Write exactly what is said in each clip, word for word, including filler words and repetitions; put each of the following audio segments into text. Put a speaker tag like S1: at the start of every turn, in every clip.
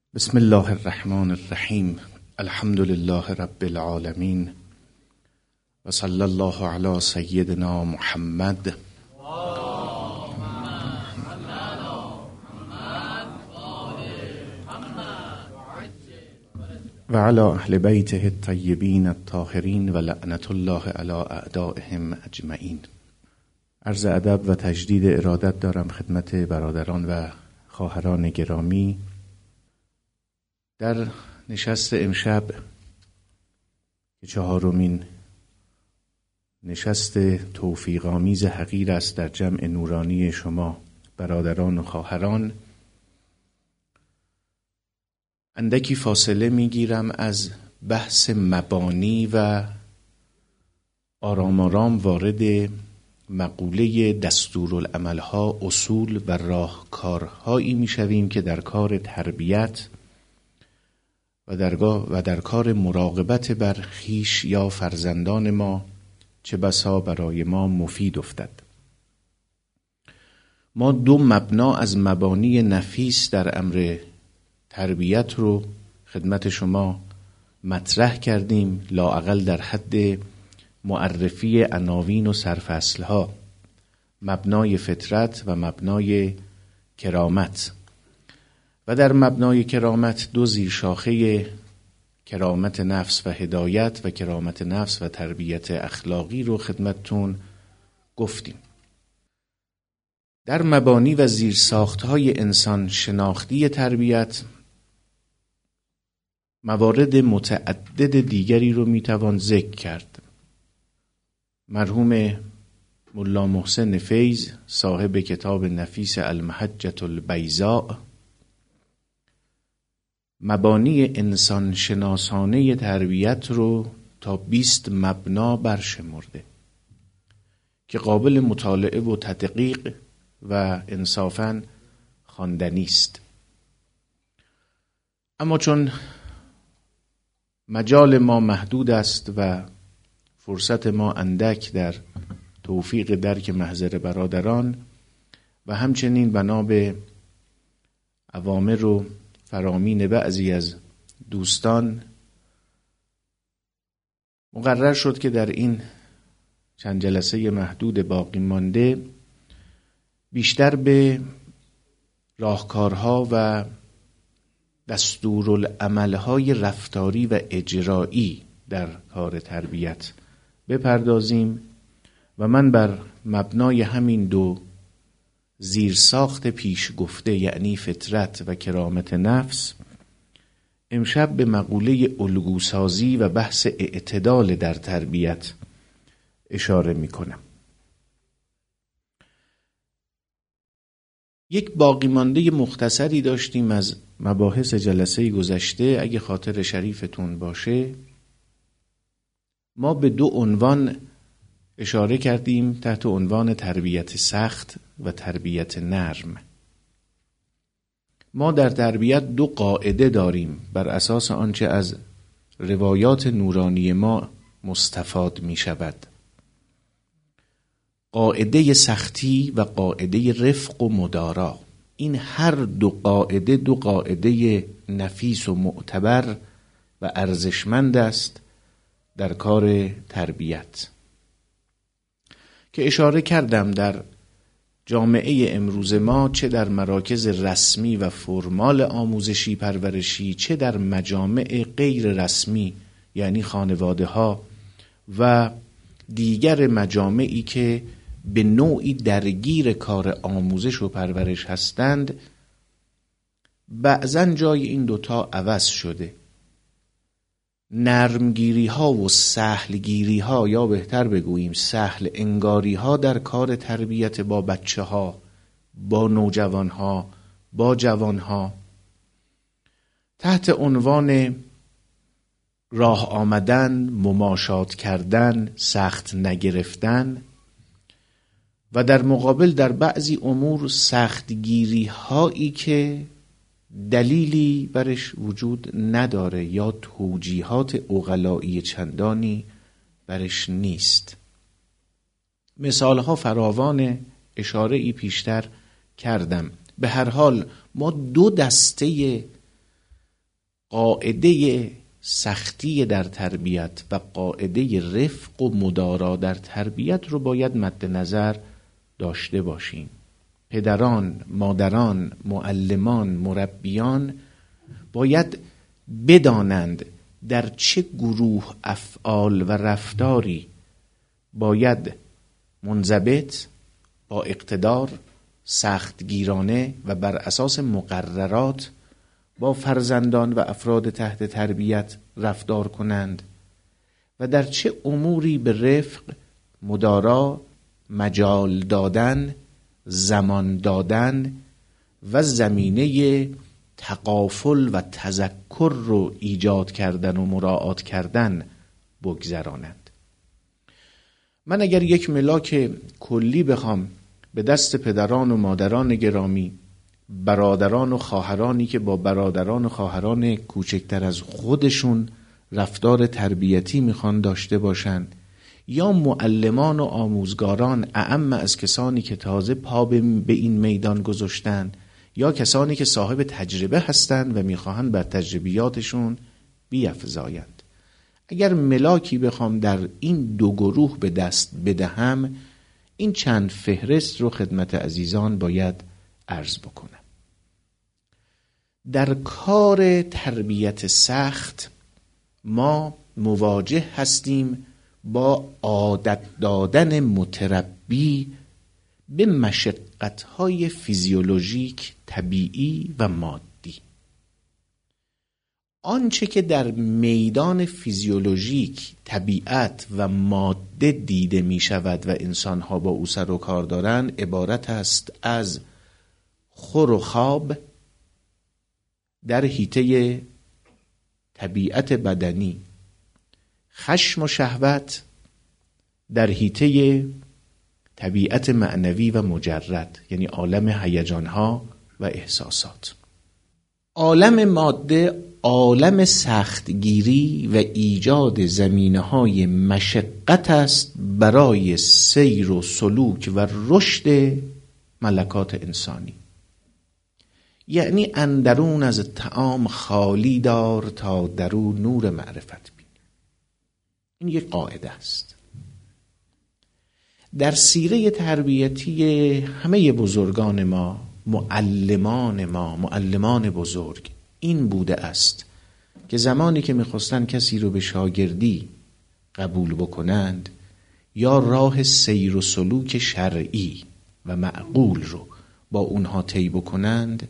S1: بسم الله الرحمن الرحیم. الحمد لله رب العالمین و صلی الله علی سیدنا محمد و علی اهل بیته الطیبین الطاهرین و لعنت الله علی اعدائهم اجمعین. عرض ادب و تجدید ارادت دارم خدمت برادران و خواهران گرامی. در نشست امشب که چهارمین نشست توفیق آمیز حقیر است در جمع نورانی شما برادران و خواهران، اندکی فاصله میگیرم از بحث مبانی و آرام آرام وارد مقوله دستورالعملها، اصول و راهکارهایی میشویم که در کار تربیت و درگاه و در کار مراقبت بر خویش یا فرزندان ما چه بسا برای ما مفید افتد. ما دو مبنا از مبانی نفیس در امر تربیت رو خدمت شما مطرح کردیم، لااقل در حد معرفی عناوین و سرفصلها: مبنای فطرت و مبنای کرامت. و در مبنای کرامت دو زیرشاخه کرامت نفس و هدایت و کرامت نفس و تربیت اخلاقی رو خدمتتون گفتیم. در مبانی و زیرساختهای انسان شناختی تربیت موارد متعدد دیگری رو میتوان ذکر کرد. مرحوم ملا محسن فیض صاحب کتاب نفیس المحجة البیضاء مبانی انسان شناسانه تربیت رو تا بیست مبنا برشمرده که قابل مطالعه و تدقیق و انصافاً خواندنی است. اما چون مجال ما محدود است و فرصت ما اندک در توفیق درک محضر برادران و همچنین بنا به اوامر و فرامین بعضی از دوستان، مقرر شد که در این چند جلسه محدود باقی مانده بیشتر به راهکارها و دستورالعملهای رفتاری و اجرایی در کار تربیت بپردازیم و من بر مبنای همین دو زیرساخت پیش گفته، یعنی فطرت و کرامت نفس، امشب به مقوله الگوسازی و بحث اعتدال در تربیت اشاره می کنم. یک باقی مانده مختصری داشتیم از مباحث جلسه گذشته. اگه خاطر شریفتون باشه، ما به دو عنوان اشاره کردیم تحت عنوان تربیت سخت و تربیت نرم. ما در تربیت دو قاعده داریم بر اساس آنچه از روایات نورانی ما مستفاد می شود: قاعده سختی و قاعده رفق و مدارا. این هر دو قاعده دو قاعده نفیس و معتبر و ارزشمند است در کار تربیت که اشاره کردم در جامعه امروز ما، چه در مراکز رسمی و فرمال آموزشی پرورشی، چه در مجامع غیر رسمی یعنی خانواده ها و دیگر مجامعی که به نوعی درگیر کار آموزش و پرورش هستند، بعضن جای این دوتا عوض شده. نرمگیری ها و سهلگیری ها، یا بهتر بگوییم سهل انگاری ها در کار تربیت با بچه ها، با نوجوان ها، با جوان ها، تحت عنوان راه آمدن، مماشات کردن، سخت نگرفتن، و در مقابل در بعضی امور سختگیری هایی که دلیلی برش وجود نداره یا توجیهات عقلایی چندانی برش نیست. مثالها فراوان، اشاره ای پیشتر کردم. به هر حال ما دو دسته قاعده سختی در تربیت و قاعده رفق و مدارا در تربیت رو باید مد نظر داشته باشیم. پدران، مادران، معلمان، مربیان باید بدانند در چه گروه افعال و رفتاری باید منضبط، با اقتدار، سختگیرانه و بر اساس مقررات با فرزندان و افراد تحت تربیت رفتار کنند و در چه اموری به رفق، مدارا، مجال دادن، زمان دادن و زمینه تقافل و تذکر رو ایجاد کردن و مراعات کردن بگذرانند. من اگر یک ملاک کلی بخوام به دست پدران و مادران گرامی، برادران و خواهرانی که با برادران و خواهران کوچکتر از خودشون رفتار تربیتی میخوان داشته باشن، یا معلمان و آموزگاران اعم از کسانی که تازه پا به این میدان گذاشتن، یا کسانی که صاحب تجربه هستند و میخواهند بر تجربیاتشون بیفزایند. اگر ملاکی بخوام در این دو گروه به دست بدهم، این چند فهرست رو خدمت عزیزان باید عرض بکنم. در کار تربیت سخت ما مواجه هستیم با عادت دادن متربی به مشقت‌های فیزیولوژیک، طبیعی و مادی. آنچه که در میدان فیزیولوژیک، طبیعت و ماده دیده می شود و انسان‌ها با او سر و کار دارند عبارت است از خور و خواب در حیطه طبیعت بدنی، خشم و شهوت در حیطه طبیعت معنوی و مجرد، یعنی عالم هیجان‌ها و احساسات. عالم ماده عالم سختگیری و ایجاد زمینه‌های مشقت است برای سیر و سلوک و رشد ملکات انسانی. یعنی اندرون از طعام خالی دار تا درون نور معرفت بینی. این یک قاعده است. در سیره تربیتی همه بزرگان ما، معلمان ما، معلمان بزرگ، این بوده است که زمانی که میخواستن کسی رو به شاگردی قبول بکنند یا راه سیر و سلوک شرعی و معقول رو با اونها طی بکنند،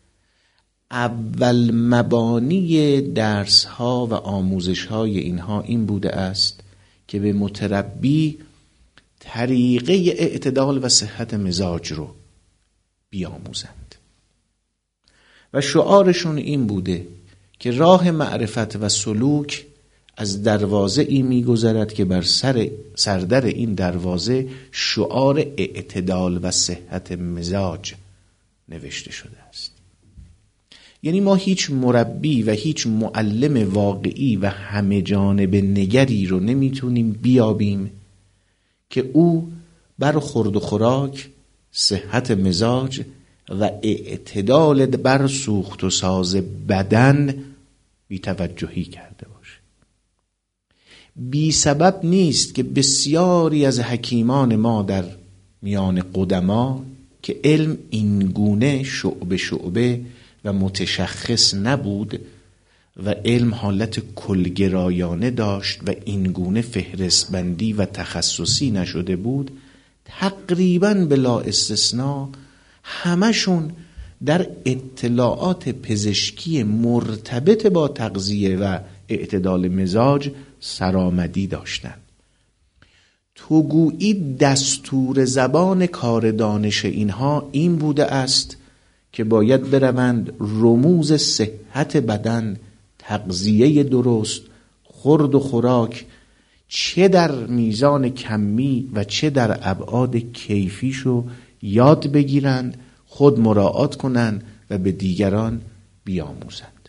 S1: اول مبانی درس ها و آموزش های اینها این بوده است که به متربی طریقه اعتدال و صحت مزاج رو بیاموزند و شعارشون این بوده که راه معرفت و سلوک از دروازه ای می گذرد که بر سر سردر این دروازه شعار اعتدال و صحت مزاج نوشته شده است. یعنی ما هیچ مربی و هیچ معلم واقعی و همه جانب نگری رو نمیتونیم بیابیم که او بر خورد و خوراک، صحت مزاج و اعتدال بر سوخت و ساز بدن بی توجهی کرده باشه. بی سبب نیست که بسیاری از حکیمان ما در میان قدما که علم اینگونه شعبه شعبه و متشخص نبود و علم حالت کلگرایانه داشت و اینگونه فهرست بندی و تخصصی نشده بود، تقریباً بلا استثناء همشون در اطلاعات پزشکی مرتبط با تغذیه و اعتدال مزاج سرآمدی داشتند. تو گویی دستور زبان کار دانش اینها این بوده است که باید بروند رموز صحت بدن، تغذیه درست، خورد و خوراک، چه در میزان کمی و چه در ابعاد کیفیشو یاد بگیرند، خود مراعات کنند و به دیگران بیاموزند.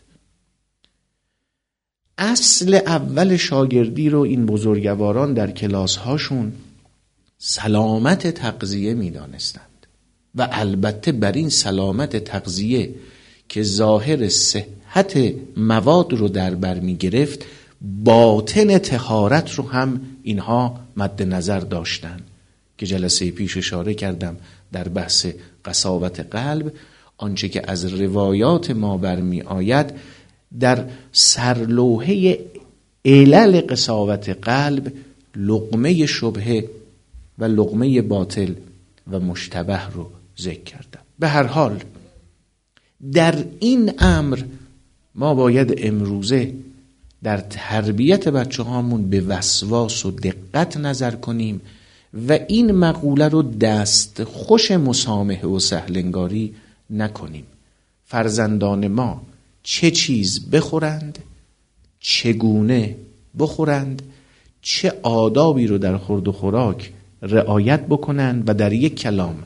S1: اصل اول شاگردی رو این بزرگواران در کلاس هاشون سلامت تغذیه می دانستند و البته بر این سلامت تغذیه که ظاهر صحت مواد رو در بر می گرفت، باطن طهارت رو هم اینها مد نظر داشتن که جلسه پیش اشاره کردم در بحث قساوت قلب. آنچه که از روایات ما برمی آید در سرلوحه علل قساوت قلب لقمه شبهه و لقمه باطل و مشتبه رو ذکر کردم. به هر حال در این امر ما باید امروزه در تربیت بچه هامون به وسواس و دقت نظر کنیم و این مقوله رو دست خوش مسامحه و سهلنگاری نکنیم. فرزندان ما چه چیز بخورند، چگونه بخورند، چه آدابی رو در خورد و خوراک رعایت بکنند و در یک کلام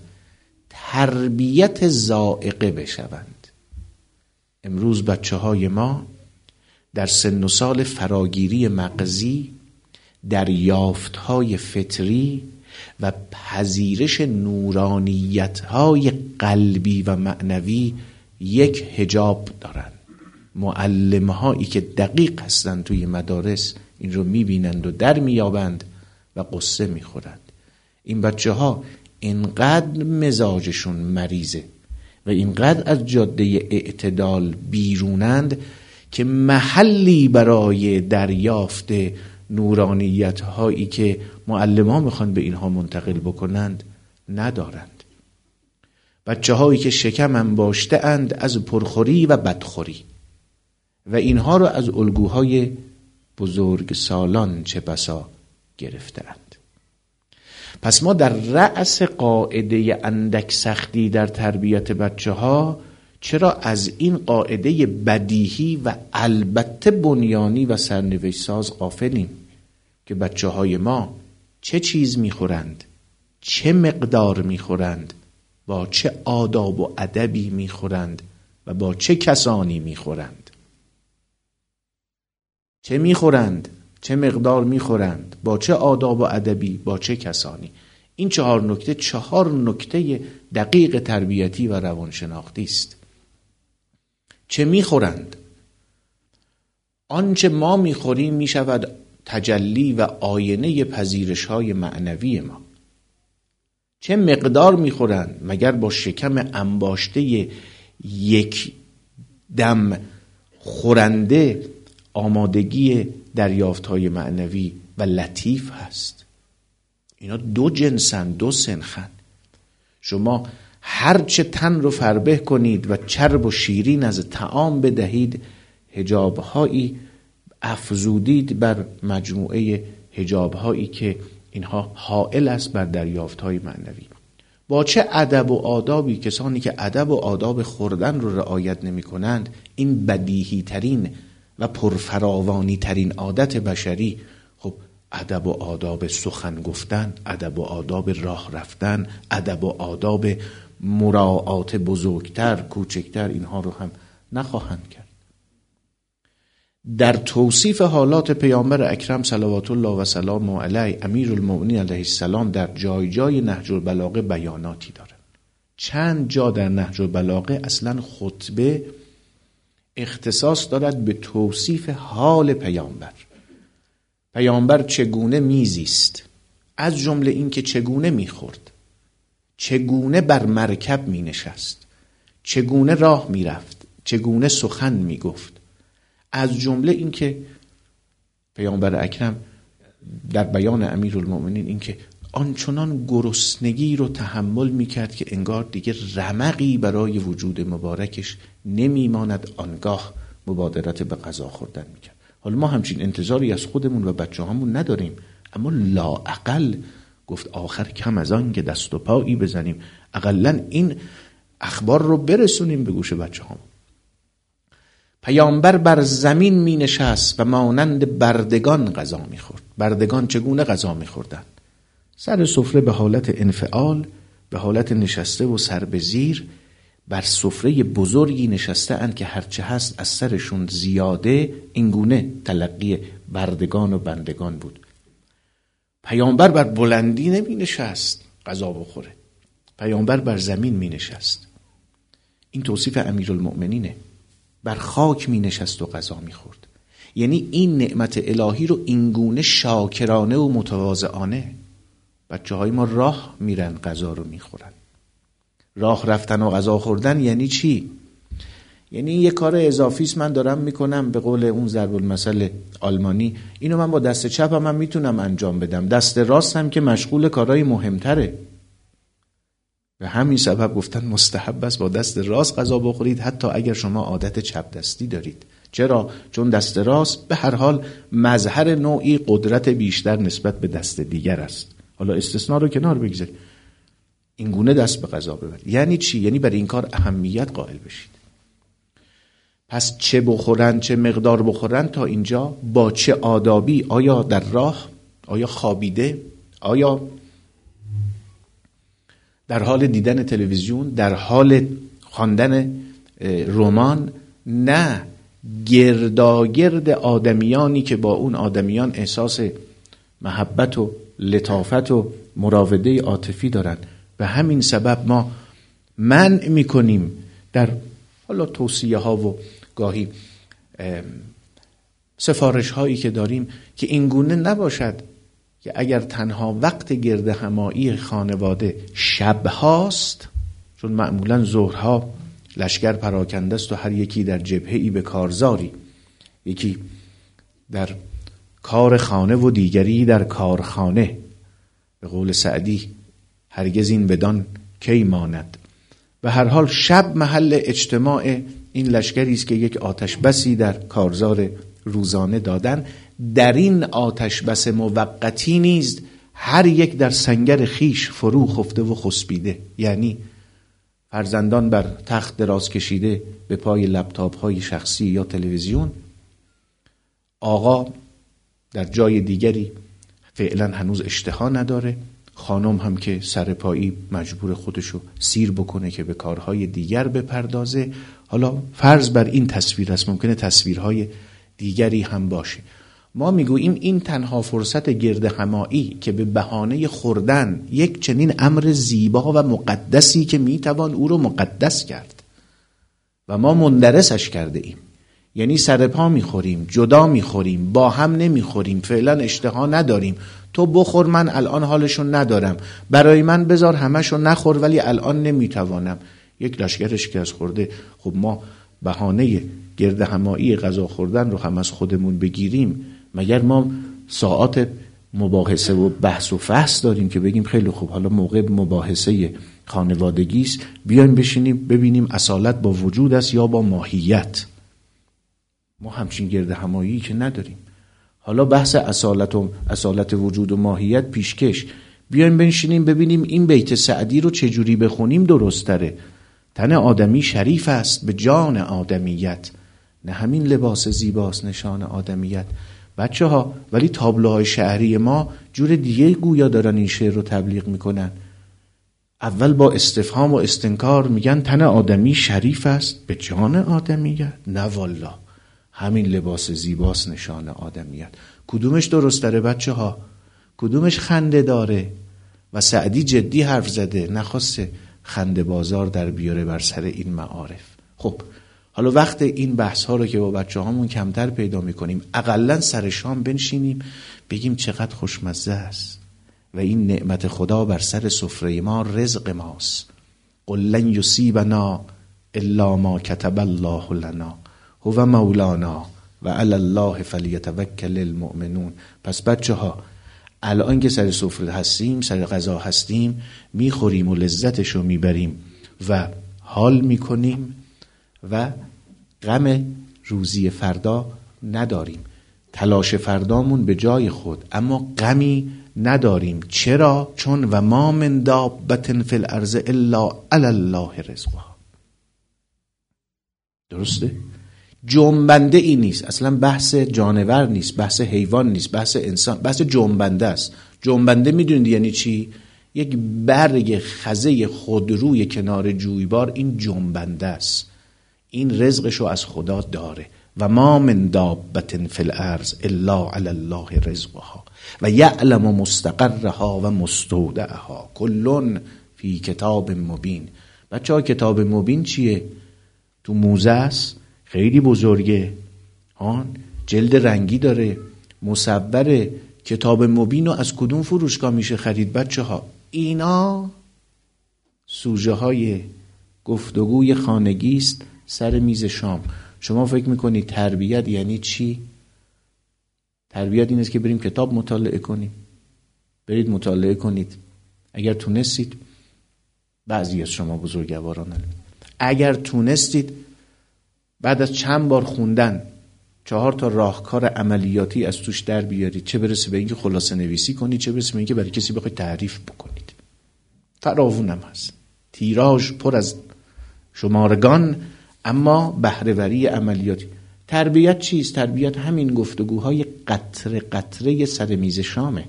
S1: تربیت ذائقه بشوند. امروز بچه های ما در سن و سال فراگیری مغزی، دریافت‌های فطری و پذیرش نورانیت‌های قلبی و معنوی یک حجاب دارند. معلم‌هایی که دقیق هستند توی مدارس این رو می‌بینند و در می‌یابند و قصه می‌خورند. این بچه‌ها اینقدر مزاجشون مریضه و اینقدر از جاده اعتدال بیرونند که محلی برای دریافت نورانیت هایی که معلم ها میخوان به اینها منتقل بکنند ندارند. بچه هایی که شکم انباشته اند از پرخوری و بدخوری و اینها رو از الگوهای بزرگ سالان چه بسا گرفته اند. پس ما در رأس قاعده اندک سختی در تربیت بچه ها چرا از این قاعده بدیهی و البته بنیانی و سرنوشت ساز غافلیم که بچه های ما چه چیز میخورند، چه مقدار میخورند، با چه آداب و ادبی میخورند و با چه کسانی میخورند. چه میخورند، چه مقدار میخورند، با چه آداب و ادبی، با چه کسانی. این چهار نکته چهار نکته دقیق تربیتی و روانشناختی است. چه میخورند؟ آنچه ما میخوریم میشود تجلی و آینه پذیرش های معنوی ما. چه مقدار میخورند؟ مگر با شکم انباشته یک دم خورنده آمادگی دریافت های معنوی و لطیف هست؟ اینا دو جنسن، دو سنخن. شما هرچه تن رو فربه کنید و چرب و شیرین از طعام بدهید، حجابهایی افزودید بر مجموعه حجابهایی که اینها حائل است بر دریافت‌های معنوی. با چه ادب و آدابی کسانی که ادب و آداب خوردن رو رعایت نمی کنند، این بدیهی ترین و پرفراوانی ترین عادت بشری، خب ادب و آداب سخن گفتن، ادب و آداب راه رفتن، ادب و آداب مراعات بزرگتر کوچکتر، اینها رو هم نخواهند کرد. در توصیف حالات پیامبر اکرم صلوات الله و سلام علیه، امیرالمؤمنین علیه السلام در جای جای نهج البلاغه بیاناتی داره. چند جا در نهج البلاغه اصلا خطبه اختصاص دارد به توصیف حال پیامبر. پیامبر چگونه میزیست، از جمله این که چگونه میخورد، چگونه بر مرکب مینشست، چگونه راه میرفت، چگونه سخن میگفت. از جمله این که پیامبر اکرم در بیان امیرالمؤمنین این که آنچنان گرسنگی رو تحمل میکرد که انگار دیگه رمقی برای وجود مبارکش نمیماند، آنگاه مبادرت به غذا خوردن میکرد. حالا ما همچین انتظاری از خودمون و بچه هامون نداریم، اما لااقل گفت آخر کم از آن که دست و پایی بزنیم، اقلن این اخبار رو برسونیم به گوش بچه هامون. پیامبر بر زمین می نشست و مانند بردگان غذا می خورد. بردگان چگونه غذا می خوردن؟ سر سفره به حالت انفعال، به حالت نشسته و سر به زیر بر سفره بزرگی نشسته اند که هرچه هست از سرشون زیاده. اینگونه تلقی بردگان و بندگان بود. پیامبر بر بلندی نمی نشست غذا بخوره. پیامبر بر زمین می نشست. این توصیف امیرالمؤمنینه. بر خاک می نشست و غذا می خورد. یعنی این نعمت الهی رو اینگونه شاکرانه و متواضعانه. بچه های ما راه میرن غذا رو میخورن. راه رفتن و غذا خوردن یعنی چی؟ یعنی یه کار اضافی است من دارم میکنم، به قول اون ضرب المثل آلمانی، اینو من با دست چپم هم میتونم انجام بدم، دست راستم که مشغول کارهای مهمتره. به همین سبب گفتن مستحب است با دست راست غذا بخورید حتی اگر شما عادت چپ دستی دارید. چرا؟ چون دست راست به هر حال مظهر نوعی قدرت بیشتر نسبت به دست دیگر است. حالا استثناء رو کنار بگذارید، این گونه دست به غذا ببرید. یعنی چی؟ یعنی برای این کار اهمیت قائل بشید. پس چه بخورن، چه مقدار بخورن، تا اینجا با چه آدابی؟ آیا در راه؟ آیا خوابیده؟ آیا در حال دیدن تلویزیون؟ در حال خواندن رمان؟ نه، گرداگرد آدمیانی که با اون آدمیان احساس محبت و لطافت و مراوده عاطفی دارن. به همین سبب ما منع میکنیم در حالا توصیه ها و گاهی سفارش هایی که داریم که اینگونه نباشد که اگر تنها وقت گرد همایی خانواده شب هاست، چون معمولا ظهرها لشکر پراکنده است و هر یکی در جبهه‌ای به کارزاری، یکی در کار خانه و دیگری در کارخانه. به قول سعدی هرگز این بدان کی ماند. به هر حال شب محل اجتماع این لشکری است که یک آتش بسی در کارزار روزانه دادن. در این آتش بس موقتی نیز هر یک در سنگر خیش فرو خفته و خسبیده. یعنی فرزندان بر تخت دراز کشیده به پای لپتاپ های شخصی یا تلویزیون، آقا در جای دیگری فعلا هنوز اشتها نداره، خانم هم که سر پایی مجبور خودشو سیر بکنه که به کارهای دیگر بپردازه. حالا فرض بر این تصویر است، ممکنه تصویرهای دیگری هم باشه. ما میگوییم این تنها فرصت گرد همایی که به بهانه خوردن یک چنین امر زیبا و مقدسی که میتوان او رو مقدس کرد و ما مندرسش کرده ایم. یعنی سر پا میخوریم، جدا میخوریم، با هم نمیخوریم، فعلا اشتها نداریم، تو بخور من الان حالشون ندارم، برای من بذار همشو نخور ولی الان نمیتوانم. یک لشگر شکست خورده. خب ما بهانه گرد همایی غذا خوردن رو هم از خودمون بگیریم؟ مگر ما ساعات مباحثه و بحث و فحص داریم که بگیم خیلی خوب حالا موقع مباحثه خانوادگی است، بیایم بشینیم ببینیم اصالت با وجود است یا با ماهیت؟ ما همچین گرد همایی که نداریم. حالا بحث اصالت و اصالت وجود و ماهیت پیشکش، بیایم بنشینیم ببینیم این بیت سعدی رو چجوری بخونیم درست تره. تن آدمی شریف است به جان آدمیت، نه همین لباس زیباست نشان آدمیت. بچه ها ولی تابلوهای شعری ما جور دیگه گویا دارن این شعر رو تبلیغ میکنن. اول با استفهام و استنکار میگن تن آدمی شریف است به جان آدمیت. نه والله، همین لباس زیباست نشان آدمیت. کدومش درست داره بچه ها؟ کدومش خنده داره؟ و سعدی جدی حرف زده، نخواسته خنده بازار در بیاره بر سر این معارف. خب حالا وقت این بحث ها رو که با بچه هامون کمتر پیدا میکنیم، اقلن سر شام بنشینیم بگیم چقدر خوشمزه است و این نعمت خدا بر سر سفره ما رزق ماست. قل لن یصیبنا الا ما کتب الله لنا هو مولانا و علی الله فلیتوکل المؤمنون. پس بچه ها الان که سر سفره هستیم، سر غذا هستیم، میخوریم و لذتشو میبریم و حال میکنیم و غم روزی فردا نداریم. تلاش فردامون به جای خود، اما غمی نداریم. چرا؟ چون و ما من دابة فی الارض الا علی الله رزقها. درسته؟ جنبنده ای نیست، اصلا بحث جانور نیست، بحث حیوان نیست، بحث انسان، بحث جنبنده است. جنبنده میدونید یعنی چی؟ یک برگ خزه خودروی کنار جویبار، این جنبنده است. این رزقشو از خدا داره. و ما من دابة فی الارض الا علی الله رزقها و یعلم مستقرها و مستودعها کل فی کتاب مبین. بچه ها کتاب مبین چیه؟ تو موزه است، خیلی بزرگه، آن جلد رنگی داره، مصوره، کتاب مبین رو از کدوم فروشگاه میشه خرید بچه ها؟ اینا سوژه های گفتگوی خانگی است سر میز شام. شما فکر میکنید تربیت یعنی چی؟ تربیت این است که بریم کتاب مطالعه کنیم. برید مطالعه کنید. اگر تونستید، بعضی از شما بزرگواران، اگر تونستید بعد از چند بار خوندن چهار تا راهکار عملیاتی از توش در بیارید، چه برسه به اینکه خلاصه نویسی کنید، چه برسه به اینکه برای کسی بخواید تعریف بکنید. فراوونم هست، تیراژ پر از شمارگان، اما بهره‌وری عملیاتی. تربیت چیست؟ تربیت همین گفتگوهای قطره قطره سر میز شامه،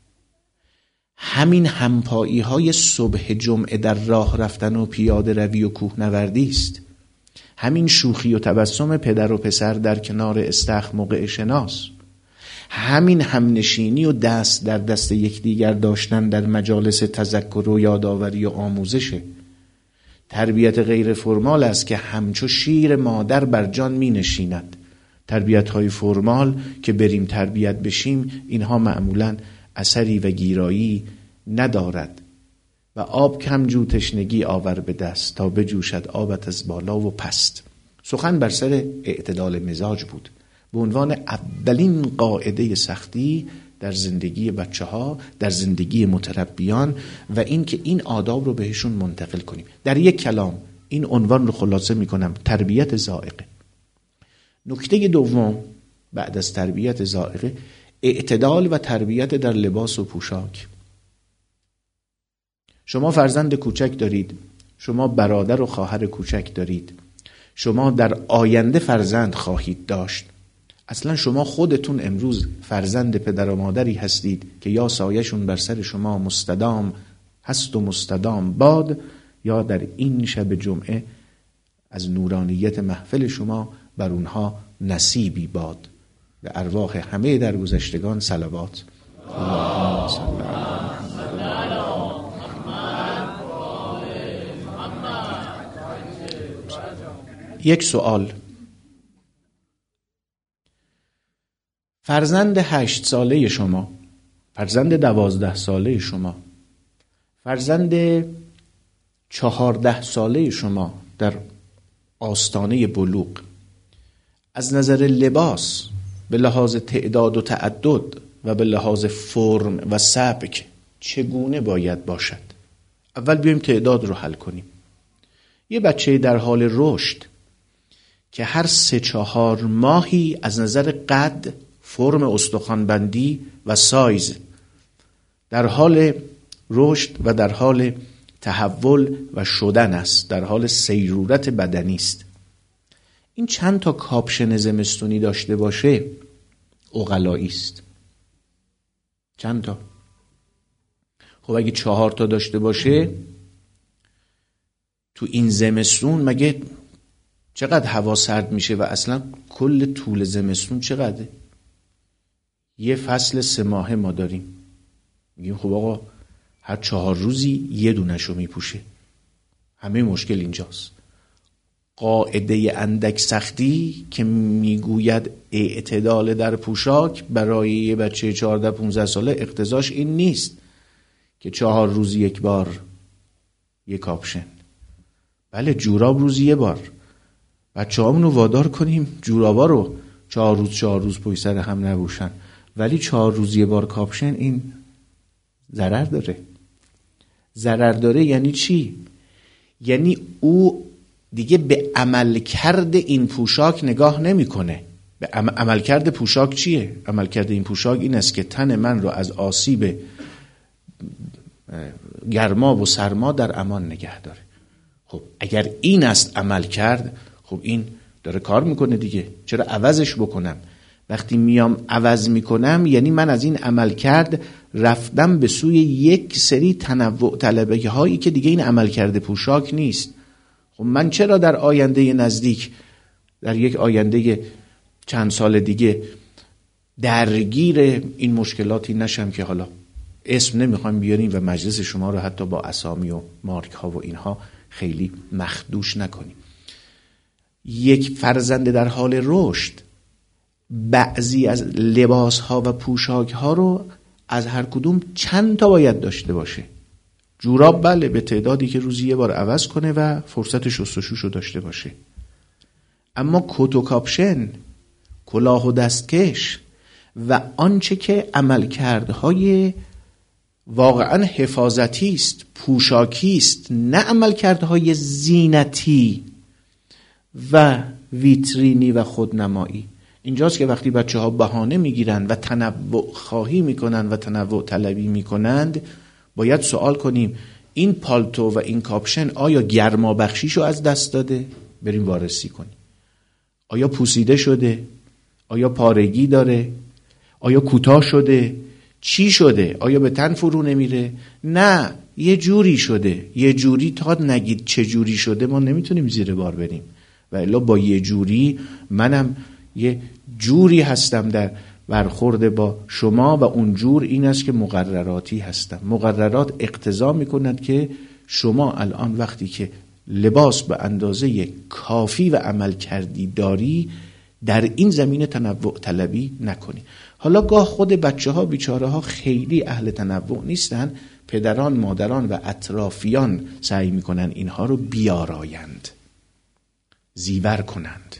S1: همین همپایی های صبح جمعه در راه رفتن و پیاده روی و کوهنوردی است، همین شوخی و تبسم پدر و پسر در کنار استخر موقع شناس، همین همنشینی و دست در دست یکدیگر داشتن در مجالس تذکر و یادآوری و آموزشه. تربیت غیر فرمال است که همچو شیر مادر بر جان می نشیند. تربیت های فرمال که بریم تربیت بشیم، اینها معمولاً اثری و گیرایی ندارد و آب کم جو تشنگی آور به دست تا بجوشد آبت از بالا و پست. سخن بر سر اعتدال مزاج بود به عنوان اولین قاعده سختی در زندگی بچه ها، در زندگی متربیان، و این که این آداب رو بهشون منتقل کنیم. در یک کلام این عنوان رو خلاصه می کنم: تربیت ذائقه. نکته دوم بعد از تربیت ذائقه، اعتدال و تربیت در لباس و پوشاک. شما فرزند کوچک دارید، شما برادر و خواهر کوچک دارید، شما در آینده فرزند خواهید داشت. اصلا شما خودتون امروز فرزند پدر و مادری هستید که یا سایه‌شون بر سر شما مستدام هست و مستدام باد، یا در این شب جمعه از نورانیت محفل شما بر اونها نصیبی باد. به ارواح همه درگذشتگان صلوات. اللهم صل علی محمد. یک سوال: فرزند هشت ساله شما، فرزند دوازده ساله شما، فرزند چهارده ساله شما در آستانه بلوغ از نظر لباس به لحاظ تعداد و تعدد و به لحاظ فرم و سبک چگونه باید باشد؟ اول بیایم تعداد رو حل کنیم. یه بچه در حال رشد که هر سه چهار ماهی از نظر قد، فرم استخوانبندی و سایز در حال رشد و در حال تحول و شدن است، در حال سیرورت بدنی است، این چند تا کاپشن زمستونی داشته باشه عقلایی است. چند تا؟ خب اگه چهار تا داشته باشه تو این زمستون مگه چقدر هوا سرد میشه و اصلا کل طول زمستون چقدره؟ یه فصل سه ماهه ما داریم، میگیم خب آقا هر چهار روزی یه دونشو میپوشه. همه مشکل اینجاست. قاعده اندک سختی که میگوید اعتدال در پوشاک برای یه بچه چهارده پونزده ساله اقتضاش این نیست که چهار روز یک بار یک کاپشن. بله جوراب روزی یه بار، بچه همونو وادار کنیم جورابا رو چهار روز چهار روز پشت سر هم نبوشن، ولی چهار روز یه بار کاپشن این ضرر داره. ضرر داره یعنی چی؟ یعنی او دیگه به عملکرد این پوشاک نگاه نمیکنه. به عملکرد پوشاک چیه؟ عملکرد این پوشاک این است که تن من رو از آسیب گرما و سرما در امان نگه داره. خب اگر این است عملکرد، خب این داره کار میکنه دیگه، چرا عوضش بکنم؟ وقتی میام عوض میکنم یعنی من از این عملکرد رفتم به سوی یک سری تنوع طلبه هایی که دیگه این عملکرد پوشاک نیست. خب من چرا در آینده نزدیک، در یک آینده چند سال دیگه درگیر این مشکلاتی نشم که حالا اسم نمیخوایم بیاریم و مجلس شما رو حتی با اسامی و مارک ها و اینها خیلی مخدوش نکنیم. یک فرزند در حال رشد بعضی از لباس ها و پوشاک ها رو از هر کدوم چند تا باید داشته باشه. جوراب بله به تعدادی که روزی یه بار عوض کنه و فرصت شستشوشو داشته باشه، اما کت و کاپشن، کلاه و دستکش و آنچه که عملکردهای واقعا حفاظتی است، پوشاکی است، نه عملکردهای زینتی و ویترینی و خودنمایی. اینجاست که وقتی بچه ها بهانه میگیرن و تنوع خواهی میکنن و تنوع طلبی میکنند، باید سوال کنیم این پالتو و این کاپشن آیا گرما بخشیشو از دست داده؟ بریم وارسی کنیم. آیا پوسیده شده؟ آیا پارگی داره؟ آیا کوتاه شده؟ چی شده؟ آیا به تن فرو نمیره؟ نه، یه جوری شده. یه جوری تا نگید چه جوری شده ما نمیتونیم زیر بار بریم، و الا با یه جوری منم یه جوری هستم در برخورد با شما و اون جور این است که مقرراتی هستم. مقررات اقتضا میکنند که شما الان وقتی که لباس به اندازه کافی و عمل کردی داری در این زمینه تنوع طلبی نکنی. حالا گاه خود بچه ها بیچاره ها خیلی اهل تنوع نیستن، پدران مادران و اطرافیان سعی میکنن اینها رو بیارایند، زیور کنند.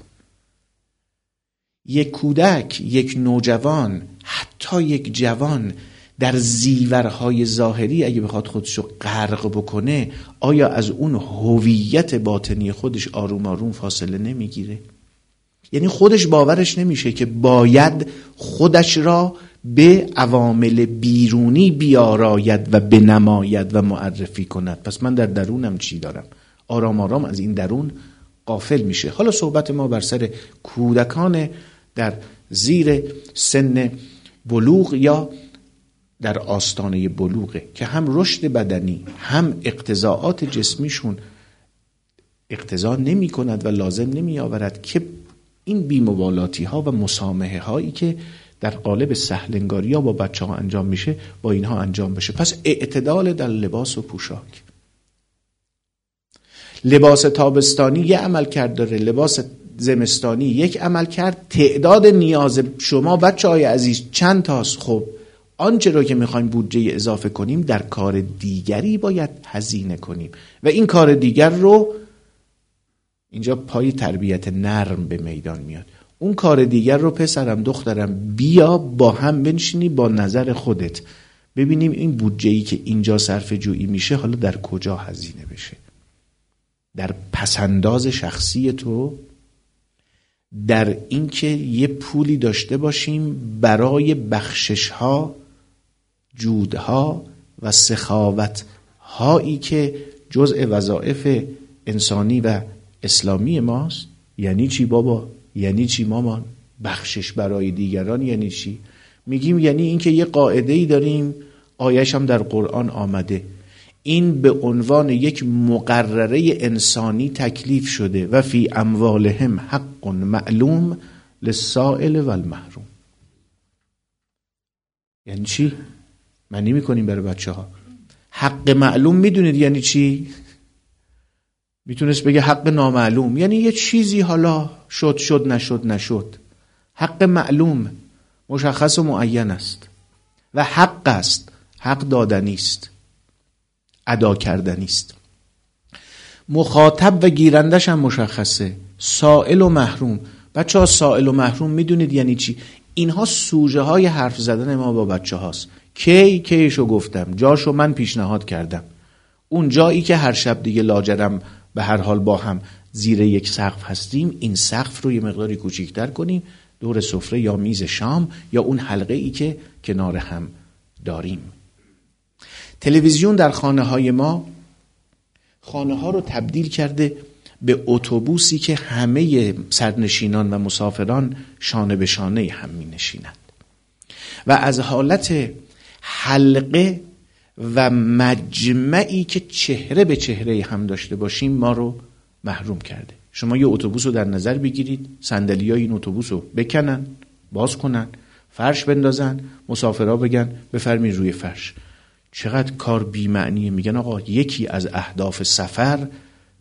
S1: یک کودک، یک نوجوان، حتی یک جوان در زیورهای ظاهری اگه بخواد خودشو غرق بکنه، آیا از اون هویت باطنی خودش آروم آروم فاصله نمیگیره؟ یعنی خودش باورش نمیشه که باید خودش را به عوامل بیرونی بیاراید و بنماید و معرفی کند. پس من در درونم چی دارم؟ آرام آرام از این درون غافل میشه. حالا صحبت ما بر سر کودکان در زیر سن بلوغ یا در آستانه بلوغه که هم رشد بدنی هم اقتضاعات جسمیشون اقتضا نمی کند و لازم نمی آورد که این بی‌مبالاتی ها و مسامحه هایی که در قالب سهلنگاری ها با بچه ها انجام میشه با اینها انجام بشه. پس اعتدال در لباس و پوشاک. لباس تابستانی یک عمل کرد داره، لباس زمستانی یک عمل کرد. تعداد نیاز شما بچه های عزیز چند تاست؟ خب آنچه رو که میخوایم بودجه اضافه کنیم در کار دیگری باید هزینه کنیم و این کار دیگر رو اینجا پای تربیت نرم به میدان میاد. اون کار دیگر رو پسرم دخترم بیا با هم بنشینی با نظر خودت ببینیم این بودجه‌ای که اینجا صرف جویی میشه حالا در کجا هزینه بشه. در پسنداز شخصی تو، در اینکه یه پولی داشته باشیم برای بخشش‌ها، جودها و سخاوت‌هایی که جزء وظایف انسانی و اسلامی ماست. یعنی چی بابا؟ یعنی چی مامان؟ بخشش برای دیگران یعنی چی؟ میگیم یعنی اینکه یه قاعده‌ای داریم، آیه‌ش هم در قرآن آمده، این به عنوان یک مقرره انسانی تکلیف شده و فی اموالهم حق معلوم للسائل و المحروم. یعنی چی؟ معنی میکنیم برای بچه ها. حق معلوم میدونید یعنی چی؟ میتونست بگه حق نامعلوم، یعنی یه چیزی حالا شد شد نشد نشد. حق معلوم مشخص و معین است و حق است، حق دادنی است، ادا کردنی است. مخاطب و گیرندش هم مشخصه، سائل و محروم. بچه ها سائل و محروم میدونید یعنی چی؟ اینها سوژه های حرف زدن ما با بچه هاست. کی کیشو گفتم، جاشو من پیشنهاد کردم. اون جایی که هر شب دیگه لاجرم به هر حال با هم زیر یک سقف هستیم، این سقف رو یه مقداری کوچیک‌تر کنیم، دور سفره یا میز شام یا اون حلقه ای که کنار هم داریم. تلویزیون در خانه های ما خانه ها رو تبدیل کرده به اتوبوسی که همه سرنشینان و مسافران شانه به شانه هم می نشینند و از حالت حلقه و مجمعی که چهره به چهره هم داشته باشیم ما رو محروم کرده. شما یه اتوبوس رو در نظر بگیرید، صندلیای این اتوبوس رو بکنن، باز کنن، فرش بندازن، مسافرها بگن بفرمین روی فرش. چقدر کار بی‌معنیه. میگن آقا یکی از اهداف سفر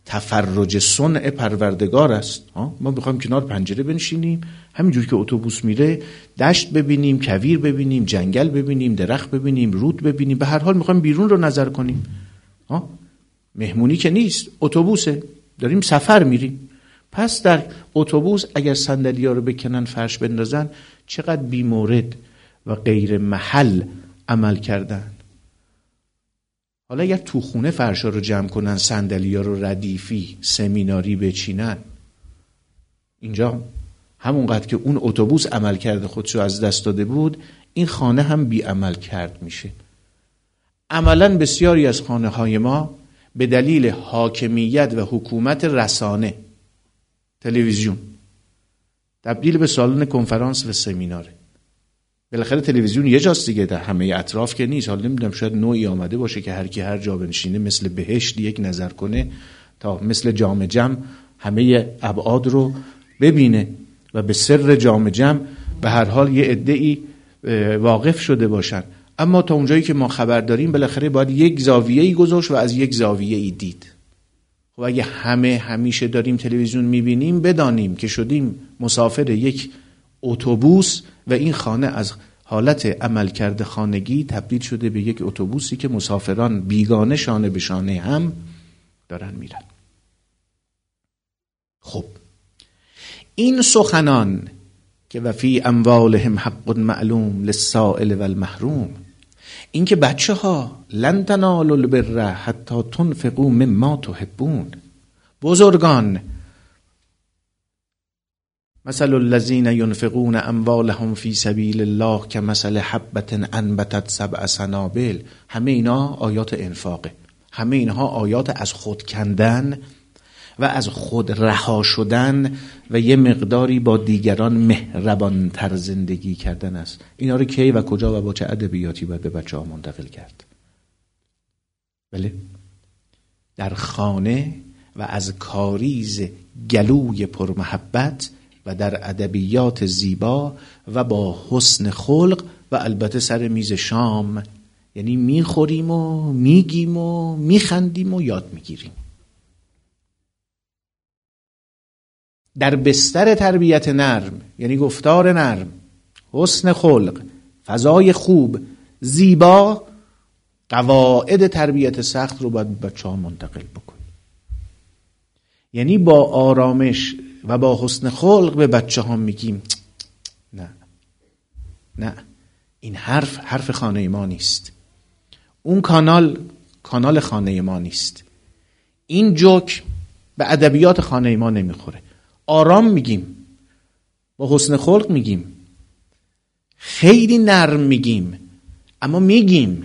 S1: تفرج صنع پروردگار است. ما میخوایم کنار پنجره بنشینیم، همینجور که اتوبوس میره دشت ببینیم، کویر ببینیم، جنگل ببینیم، درخت ببینیم، رود ببینیم، به هر حال میخوایم بیرون رو نظر کنیم. ها مهمونی که نیست، اتوبوسه، داریم سفر میریم. پس در اتوبوس اگر صندلی‌ها رو بکنن فرش بندازن چقدر بی‌مورد و غیر محل عمل کردن. حالا اگر تو خونه فرشا رو جمع کنن، صندلی‌ها رو ردیفی سمیناری بچینن، اینجا همونقدر که اون اتوبوس عمل کرده خودشو از دست داده بود، این خانه هم بی عمل کرد میشه. عملاً بسیاری از خانه های ما به دلیل حاکمیت و حکومت رسانه، تلویزیون، تبدیل به سالن کنفرانس و سمیناره. بالاخره تلویزیون یه جاست دیگه، در همه اطراف که نیست. حالا نمیدونم شاید نوعی آمده باشه که هر کی هر جا بنشینه مثل بهشت یک نظر کنه تا مثل جام جم همه ابعاد رو ببینه و به سر جام جم به هر حال یه عده‌ای واقف شده باشن. اما تا اونجایی که ما خبر داریم بالاخره باید یک زاویه‌ای گذاشت و از یک زاویه‌ای دید. خب اگه همه همیشه داریم تلویزیون میبینیم، بدانیم که شدیم مسافر یک اتوبوس و این خانه از حالت عملکرد خانگی تبدیل شده به یک اتوبوسی که مسافران بیگانه شانه به شانه هم دارن میرن. خب این سخنان که و فی اموالهم حق معلوم للسائل و المحروم، این که بچه ها لن تنالوا البر حتی تنفقوا مما تحبون، بزرگان مثل الذین ینفقون اموالهم فی سبیل الله کمثل حبة انبتت سبع سنابل، همه اینا آیات انفاقه، همه اینها آیات از خود کندن و از خود رها شدن و یه مقداری با دیگران مهربان تر زندگی کردن است. اینا رو کی و کجا و با چه ادبیاتی باید به بچه ها منتقل کرد؟ بله، در خانه و از کاریز گلوی پرمحبت و در ادبیات زیبا و با حسن خلق و البته سر میز شام، یعنی میخوریم و میگیم و میخندیم و یاد میگیریم. در بستر تربیت نرم، یعنی گفتار نرم، حسن خلق، فضای خوب، زیبا، قواعد تربیت سخت رو باید بچه ها منتقل بکنیم. یعنی با آرامش و با حسن خلق به بچه ها میگیم نه نه، این حرف حرف خانه ما نیست، اون کانال کانال خانه ما نیست، این جوک به ادبیات خانه ما نمیخوره. آرام میگیم، با حسن خلق میگیم، خیلی نرم میگیم، اما میگیم.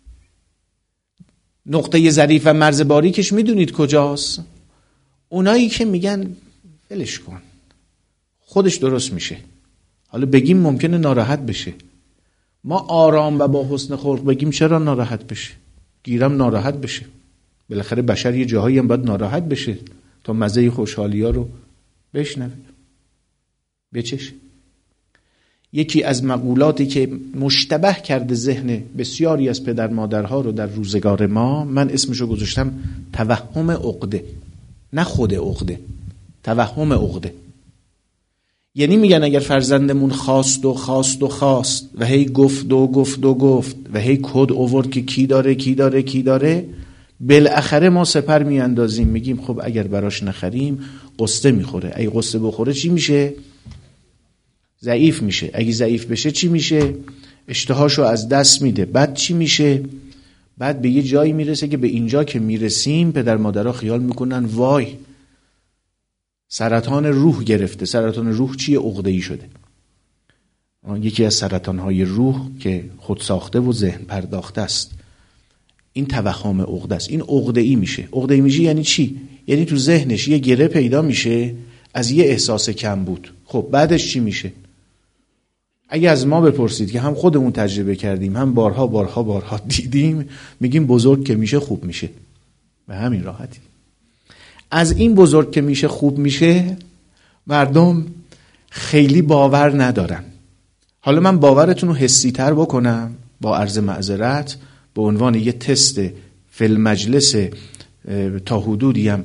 S1: نقطه ظریف و مرز باریکش میدونید کجاست؟ اونایی که میگن ولش کن خودش درست میشه، حالا بگیم ممکنه ناراحت بشه. ما آرام و با حسن خلق بگیم چرا ناراحت بشه؟ گیرم ناراحت بشه. بالاخره بشر یه جاهایی هم باید ناراحت بشه تا مزه خوشحالی ها رو بشنوه، بچشه. یکی از مقولاتی که مشتبه کرده ذهن بسیاری از پدر مادرها رو در روزگار ما، من اسمشو گذاشتم توهم عقده، نه خود عقده، توهم عقده. یعنی میگن اگر فرزندمون خواست و خواست و خواست و هی گفت و گفت و گفت و هی کد اوورد که کی داره کی داره کی داره، بالاخره ما سپر میاندازیم میگیم خب اگر براش نخریم قصه میخوره. اگه قصه بخوره چی میشه؟ ضعیف میشه. اگه ضعیف بشه چی میشه؟ اشتهاشو از دست میده. بعد چی میشه؟ بعد به یه جایی میرسه که به اینجا که میرسیم پدر مادرها خیال میکنن وای سرطان روح گرفته. سرطان روح چیه؟ عقده‌ای شده. یکی از سرطانهای روح که خود ساخته و ذهن پرداخته است. این توهم عقده است. این عقده‌ای میشه. عقده‌ای میشه یعنی چی؟ یعنی تو ذهنش یه گره پیدا میشه از یه احساس کم بود. خب بعدش چی میشه؟ اگه از ما بپرسید که هم خودمون تجربه کردیم هم بارها بارها بارها دیدیم، میگیم بزرگ که میشه خوب میشه. به همین راحتی. از این بزرگ که میشه خوب میشه مردم خیلی باور ندارن. حالا من باورتون رو حسی تر بکنم با عرض معذرت، به عنوان یه تست فی المجلس تا حدودی هم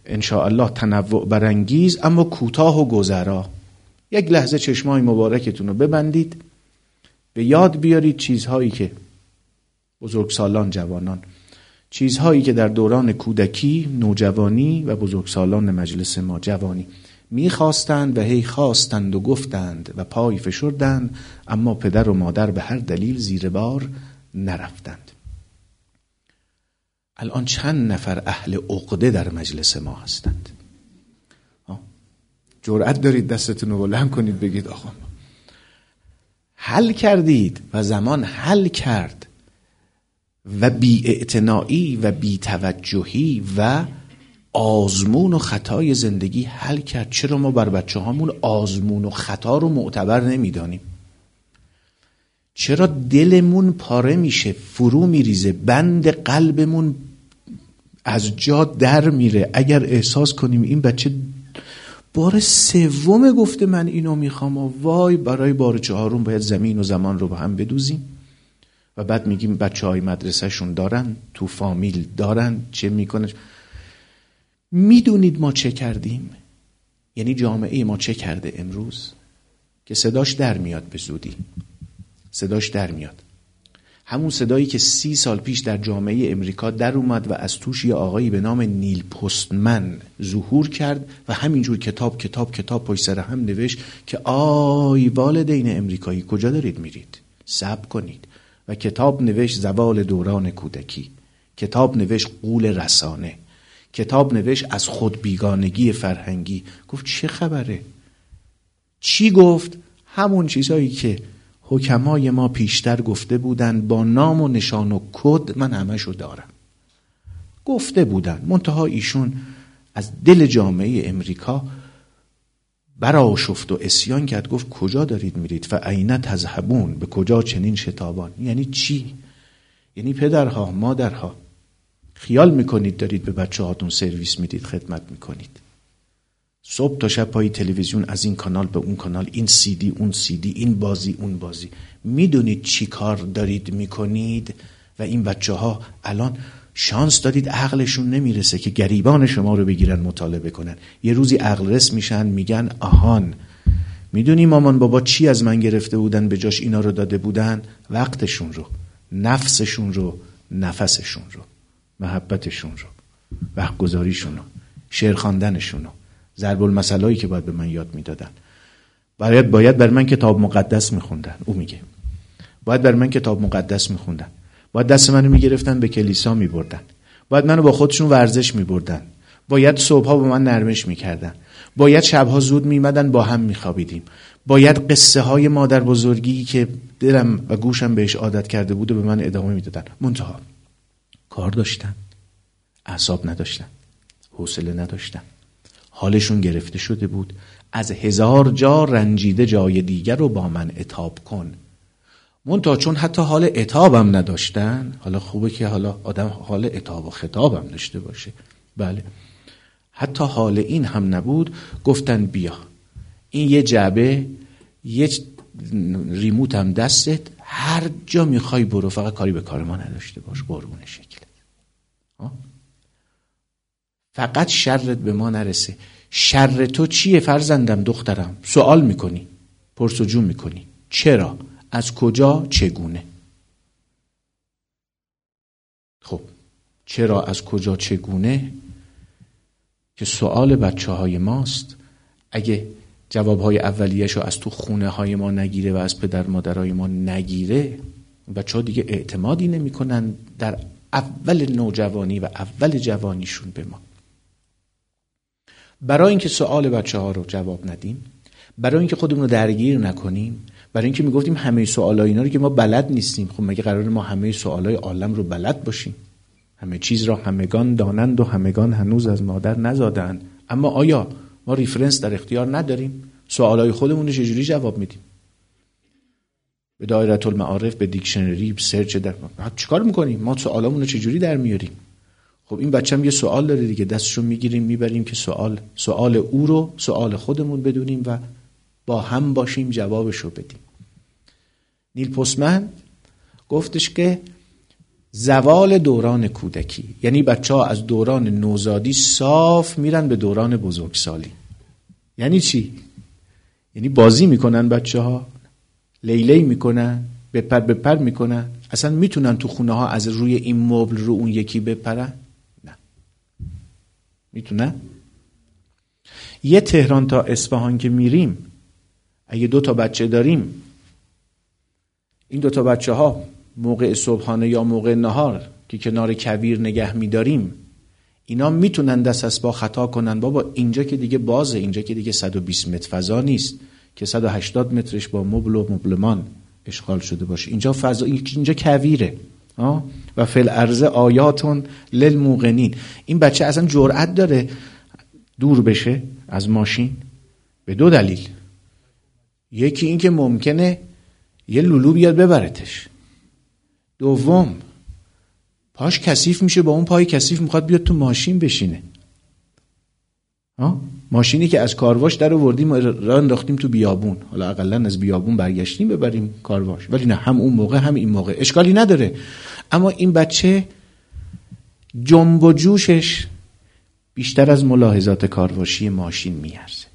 S1: انشاءالله تنوع برانگیز اما کوتاه و گذرا. یک لحظه چشمای مبارکتون رو ببندید، به یاد بیارید چیزهایی که بزرگسالان، جوانان، چیزهایی که در دوران کودکی، نوجوانی و بزرگسالان مجلس ما جوانی میخواستند و هی خواستند و گفتند و پای فشردند، اما پدر و مادر به هر دلیل زیر بار نرفتند. الان چند نفر اهل عقده در مجلس ما هستند؟ جرأت دارید دستتون رو بلند کنید بگید آقا حل کردید و زمان حل کرد و بی‌اعتنایی و بی‌توجهی و آزمون و خطای زندگی حل کرد. چرا ما بر بچه هامون آزمون و خطا رو معتبر نمیدانیم؟ چرا دلمون پاره میشه، فرو میریزه، بند قلبمون از جا در میره اگر احساس کنیم این بچه بار سوم گفته من اینو میخوام و وای برای بار چهارم باید زمین و زمان رو با هم بدوزیم و بعد میگیم بچه های مدرسه شون دارن، تو فامیل دارن، چه میکنه. میدونید ما چه کردیم؟ یعنی جامعه ما چه کرده امروز که صداش در میاد به زودی، صداش در میاد. همون صدایی که سی سال پیش در جامعه امریکا در اومد و از توش یه آقایی به نام نیل پستمن ظهور کرد و همینجور کتاب کتاب کتاب پشت سر هم نوشت که آی والدین امریکایی کجا دارید میرید؟ صبر کنید. و کتاب نوشت زوال دوران کودکی، کتاب نوشت غول رسانه، کتاب نوشت از خود بیگانگی فرهنگی. گفت چه خبره؟ چی گفت؟ همون چیزایی که حکمای ما پیشتر گفته بودن، با نام و نشان و کد من همشو دارم. گفته بودن، منتها ایشون از دل جامعه امریکا برآشفت و عصیان کرد. گفت کجا دارید میرید؟ فاین تذهبون، به کجا چنین شتابان؟ یعنی چی؟ یعنی پدرها، مادرها خیال میکنید دارید به بچه هاتون سرویس میدید، خدمت میکنید. صبح تا شب پای تلویزیون، از این کانال به اون کانال، این سی دی اون سی دی، این بازی اون بازی. میدونید چی کار دارید میکنید؟ و این بچه ها الان شانس دادید عقلشون نمیرسه که گریبان شما رو بگیرن مطالبه کنن. یه روزی عقل رس میشن میگن آهان میدونی مامان بابا چی از من گرفته بودن به جاش اینا رو داده بودن؟ وقتشون رو، نفسشون رو، نفسشون رو، محبتشون رو، وقت گذاریشون رو، شعر خواندنشون رو، ضرب المثلایی که باید به من یاد میدادن. باید باید بر من کتاب مقدس میخوندن. او میگه باید بر من کتاب مقدس میخوندن، باید دست منو میگرفتن به کلیسا میبردن، باید منو با خودشون ورزش میبردن، باید صبحها با من نرمش میکردن، باید شبها زود میمدن با هم میخوابیدیم، باید قصه های مادر بزرگی که دلم و گوشم بهش عادت کرده بود و به من ادامه میدادن. منتها کار داشتن، اعصاب نداشتن، حوصله نداشتن، حالشون گرفته شده بود. از هزار جا رنجیده جای دیگر رو با من عتاب کن. منتها چون حتی حال عتابم نداشتن، حالا خوبه که حالا آدم حال عتاب و خطابم داشته باشه، بله، حتی حال این هم نبود. گفتن بیا این یه جعبه، یه ریموت هم دستت، هر جا میخوای برو، فقط کاری به کار ما نداشته باش، قربون شکلت، فقط شرت به ما نرسه. شر تو چیه فرزندم، دخترم؟ سوال میکنی، پرسجو میکنی، چرا، از کجا، چگونه. خب چرا، از کجا، چگونه که سوال بچه های ماست. اگه جوابهای اولیه‌شو از تو خونه های ما نگیره و از پدر مادرای ما نگیره، بچه ها دیگه اعتمادی نمی کنن در اول نوجوانی و اول جوانیشون به ما. برای اینکه سوال بچه ها رو جواب ندیم، برای اینکه خودمون رو درگیر نکنیم، برای اینکه میگفتیم همه سوالای اینا رو که ما بلد نیستیم. خب مگه قراره ما همه سوالای عالم رو بلد باشیم؟ همه چیز را همگان دانند و همگان هنوز از مادر نزادند. اما آیا ما ریفرنس در اختیار نداریم؟ سوالای خودمون رو چجوری جواب میدیم؟ به دایره المعارف، به دیکشنری، سرچ در چیکار میکنیم؟ ما سوالامون رو چجوری در میاریم؟ خب این بچه‌م یه سوال داره دیگه، دستشو میگیریم میبریم که سوال سوال او رو سوال خودمون بدونیم و با هم باشیم جوابشو بدیم. نیل پستمن گفتش که زوال دوران کودکی، یعنی بچه ها از دوران نوزادی صاف میرن به دوران بزرگسالی. یعنی چی؟ یعنی بازی میکنن بچه ها، لیلی میکنن، بپر بپر میکنن. اصلا میتونن تو خونه ها از روی این مبل رو اون یکی بپرن؟ نه. میتونن؟ یه تهران تا اصفهان که میریم، اگه دو تا بچه داریم، این دو تا بچه ها موقع صبحانه یا موقع نهار که کنار کویر نگه میداریم، اینا میتونن دست از پا خطا کنن. بابا اینجا که دیگه بازه، اینجا که دیگه صد و بیست متر فضا نیست که صد و هشتاد مترش با مبل و مبلمان اشغال شده باشه. اینجا فضا، اینجا کویره. آه؟ و فی الارض آیاتون للموقنین. این بچه اصلا جرأت داره دور بشه از ماشین به دو دلیل. یکی این که ممکنه یه لولو بیاد ببرتش. دوم، پاش کثیف میشه، با اون پای کثیف میخواد بیاد تو ماشین بشینه. ها؟ ماشینی که از کارواش در آوردیم راه انداختیم تو بیابون، حالا اقلا از بیابون برگشتیم ببریم کارواش، ولی نه، هم اون موقع هم این موقع اشکالی نداره. اما این بچه جنب و جوشش بیشتر از ملاحظات کارواشی ماشین میارزه.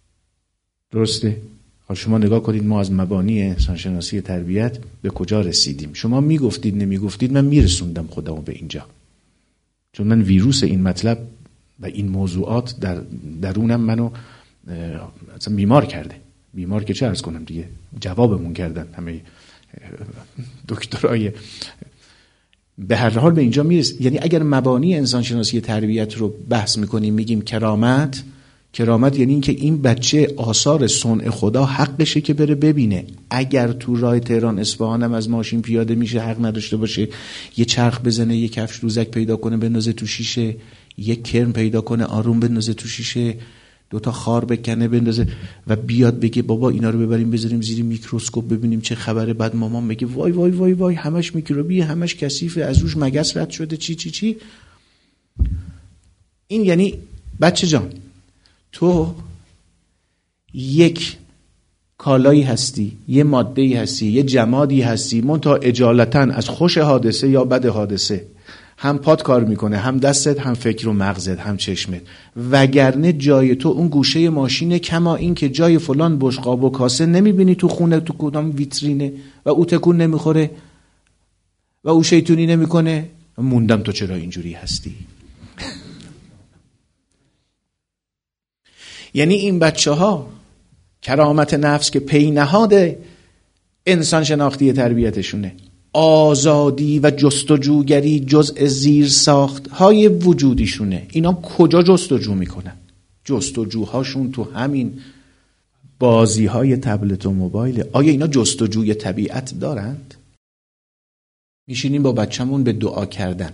S1: درسته؟ حالا شما نگاه کنید ما از مبانی انسانشناسی تربیت به کجا رسیدیم. شما میگفتید نمیگفتید، من میرسوندم خودمو به اینجا، چون من ویروس این مطلب و این موضوعات در درونم منو اصلا بیمار کرده. بیمار که چه عرض کنم دیگه، جوابمون کردن همه دکترای. به هر حال به اینجا میرس. یعنی اگر مبانی انسانشناسی تربیت رو بحث میکنیم، میگیم کرامت، کرامت یعنی این که این بچه آثار صنع خدا حقشه که بره ببینه. اگر تو راه تهران اصفهان هم از ماشین پیاده میشه، حق نداشته باشه یه چرخ بزنه، یه کفش دوزک پیدا کنه بندازه تو شیشه، یه کرم پیدا کنه آروم بندازه تو شیشه، دوتا خار بکنه بندازه و بیاد بگه بابا اینا رو ببریم بذاریم زیر میکروسکوپ ببینیم چه خبره. بعد مامان بگه وای وای وای وای همش میکروبیه، همش کثیفه، از روش مگس رد شده، چی چی چی. این یعنی بچه جان تو یک کالایی هستی، یه ماده‌ای هستی، یه جمادی هستی، منتها اجالتا از خوش حادثه یا بد حادثه هم پات کار میکنه، هم دستت، هم فکر و مغزت، هم چشمت. وگرنه جای تو اون گوشه ماشینه، کما این که جای فلان بشقاب و کاسه نمیبینی تو خونه تو کدام ویترینه و او تکون نمیخوره و او شیطونی نمیکنه. موندم تو چرا اینجوری هستی. یعنی این بچه ها کرامت نفس که پی نهاد انسان شناختی تربیتشونه، آزادی و جستجوگری جزء زیر ساخت های وجودیشونه. اینا کجا جستجو میکنن؟ جستجوهاشون تو همین بازی های تبلت و موبایل. آیا اینا جستجوی طبیعت دارند؟ میشینیم با بچه‌مون به دعا کردن،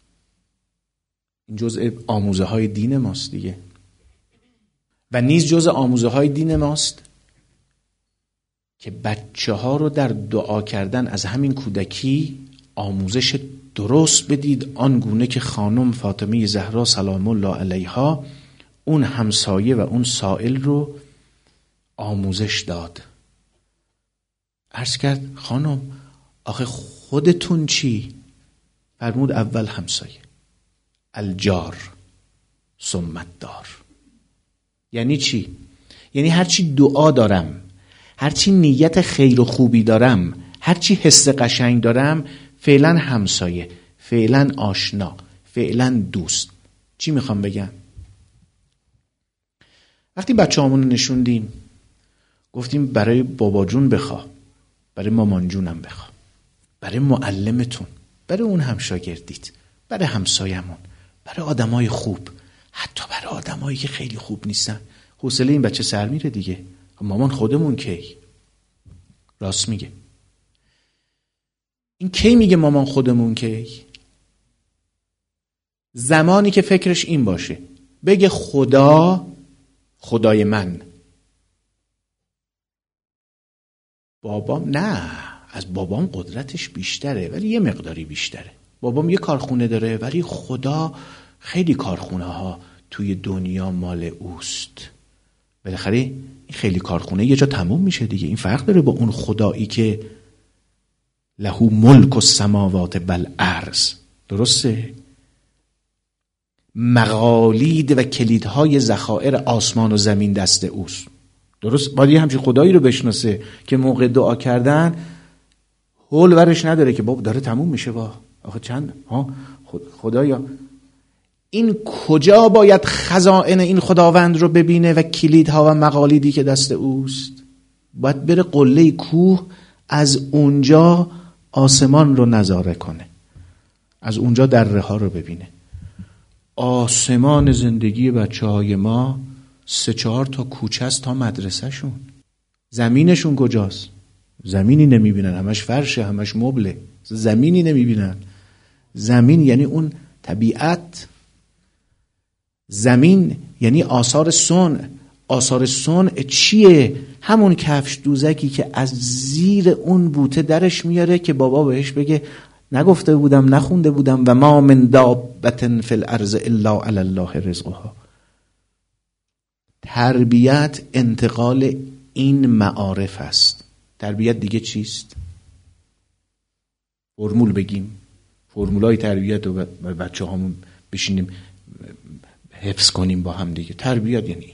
S1: این جزء آموزه های دین ماست دیگه. و نیز جزء آموزه های دین ماست که بچه ها رو در دعا کردن از همین کودکی آموزش درست بدید، آنگونه که خانم فاطمه زهرا سلام الله علیها اون همسایه و اون سائل رو آموزش داد. عرض کرد خانم آخه خودتون چی؟ فرمود اول همسایه، الجار ثم الدار. یعنی چی؟ یعنی هرچی دعا دارم، هرچی نیت خیر و خوبی دارم، هرچی حس قشنگ دارم، فعلا همسایه، فعلا آشنا، فعلا دوست. چی میخوام بگم؟ وقتی بچه همون نشوندیم گفتیم برای بابا جون بخوا، برای مامان جونم بخوا، برای معلمتون، برای اون همشاگردیت، برای همسایمون، برای آدمای خوب، حتی برای آدمایی که خیلی خوب نیستن. حوصله این بچه سر میره دیگه. مامان خودمون کی؟ راست میگه. این کی میگه مامان خودمون کی؟ زمانی که فکرش این باشه بگه خدا خدای من، بابام نه، از بابام قدرتش بیشتره ولی یه مقداری بیشتره. بابام یه کارخونه داره ولی خدا خیلی کارخونه ها توی دنیا مال اوست. بالاخره این خیلی کارخونه یه جا تموم میشه دیگه. این فرق داره با اون خدایی که له ملک السماوات والارض. درسته؟ مقالید و کلیدهای ذخایر آسمان و زمین دست اوست. درست؟ باید یه همچین خدایی رو بشناسه که موقع دعا کردن حول ورش نداره که بابا داره تموم میشه، با آخه چند ها خدایا. این کجا باید خزائن این خداوند رو ببینه و کلیدها و مقالیدی که دست اوست؟ باید بره قله کوه، از اونجا آسمان رو نظاره کنه، از اونجا دره ها رو ببینه. آسمان زندگی بچه های ما سه چهار تا کوچه است تا مدرسه شون. زمینشون کجاست؟ زمینی نمیبینن، همش فرشه، همش مبله، زمینی نمیبینن. زمین یعنی اون طبیعت، زمین یعنی آثار صنع. آثار صنع چیه؟ همون کفش دوزکی که از زیر اون بوته درش میاره که بابا بهش بگه نگفته بودم، نخونده بودم و ما من دابة فی الارض الا علی الله رزقها. تربیت انتقال این معارف است. تربیت دیگه چیست؟ فرمول بگیم، فرمولای تربیت رو بچه هامون بشینیم حفظ کنیم با هم دیگه. تربیت یعنی این.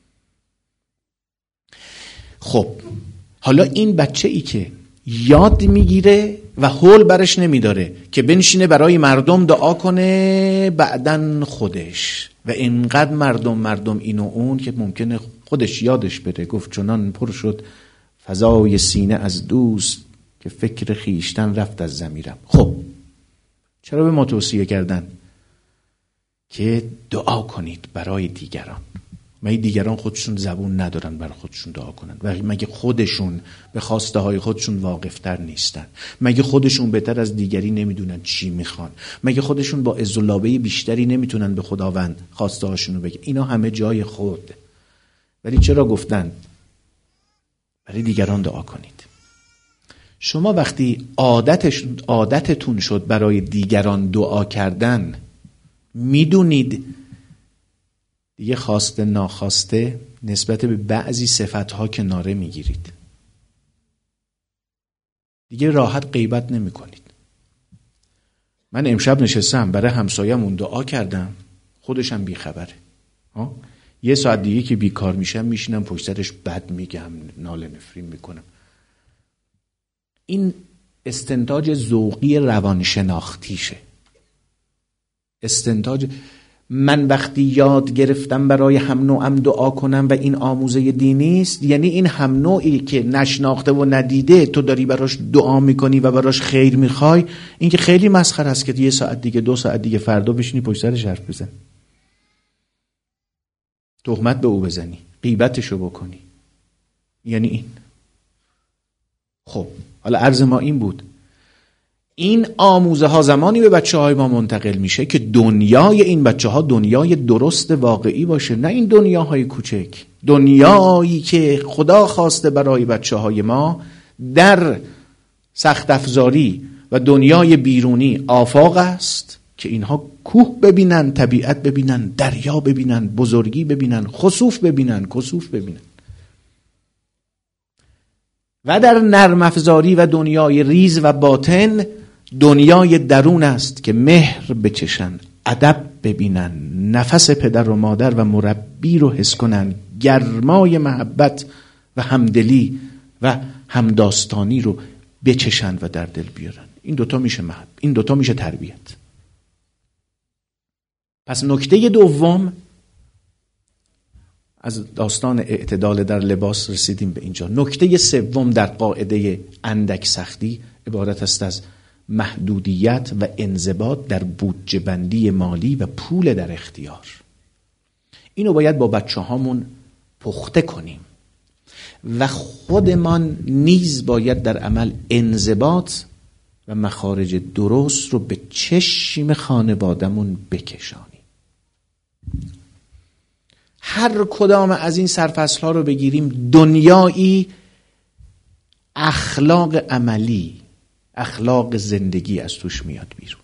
S1: خب حالا این بچه ای که یاد میگیره و حول برش نمیداره که بنشینه برای مردم دعا کنه بعدن خودش، و اینقدر مردم مردم این و اون که ممکنه خودش یادش بره. گفت چنان پر شد فضای سینه از دوست که فکر خیشتن رفت از ضمیرم. خب چرا به ما توصیه کردن که دعا کنید برای دیگران؟ مگه دیگران خودشون زبون ندارن برای خودشون دعا کنن؟ و مگه خودشون به خواسته های خودشون واقفتر نیستن؟ مگه خودشون بهتر از دیگری نمیدونن چی میخوان؟ مگه خودشون با عز و لابه بیشتری نمیتونن به خداوند خواسته هاشون رو بگن؟ اینا همه جای خود، ولی چرا گفتن برای دیگران دعا کنید؟ شما وقتی عادتش عادتتون شد برای دیگران دعا کردن، میدونید دیگه خواسته ناخواسته نسبت به بعضی صفتها کناره میگیرید. دیگه راحت غیبت نمی کنید. من امشب نشستم برای همسایه‌مون دعا کردم، خودشم بیخبره. ها؟ یه ساعت دیگه که بیکار میشم میشینم پشت سرش بد میگم، ناله نفرین میکنم. این استنتاج ذوقی روانشناختیشه. استنتاج من وقتی یاد گرفتم برای هم نوعم دعا کنم و این آموزه دینی است، یعنی این هم نوعی که نشناخته و ندیده تو داری براش دعا میکنی و براش خیر میخوای، این که خیلی مسخره است که یه ساعت دیگه دو ساعت دیگه فردا بشینی پشت سرش حرف بزن، تهمت به او بزنی، غیبتشو بکنی. یعنی این. خب حالا عرض ما این بود، این آموزه ها زمانی به بچه های ما منتقل میشه که دنیای این بچه ها دنیای درست واقعی باشه، نه این دنیاهای کوچک. دنیایی که خدا خواسته برای بچه های ما در سخت افزاری و دنیای بیرونی آفاق است که اینها کوه ببینن، طبیعت ببینن، دریا ببینن، بزرگی ببینن، خسوف ببینن، کسوف ببینن. و در نرم افزاری و دنیای ریز و باطن دنیای درون است که مهر بچشن، ادب ببینن، نفس پدر و مادر و مربی رو حس کنن، گرمای محبت و همدلی و همداستانی رو بچشن و در دل بیارن. این دوتا میشه محبت، این دوتا میشه تربیت. پس نکته دوم از داستان اعتدال در لباس رسیدیم به اینجا. نکته سوم در قاعده اندک سختی عبارت است از محدودیت و انضباط در بودجه بندی مالی و پول در اختیار. اینو باید با بچه هامون پخته کنیم و خودمان نیز باید در عمل انضباط و مخارج درست رو به چشم خانوادمون بکشانیم. هر کدام از این سرفصل ها رو بگیریم، دنیایی اخلاق عملی، اخلاق زندگی از توش میاد بیرون.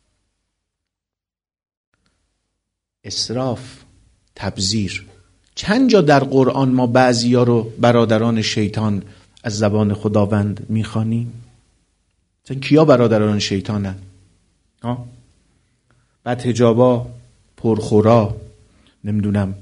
S1: اسراف، تبذیر. چند جا در قرآن ما بعضی ها رو برادران شیطان از زبان خداوند میخوانیم؟ مثلا کیا برادران شیطانن؟ ها؟ بدحجابا، پرخورا، نمیدونم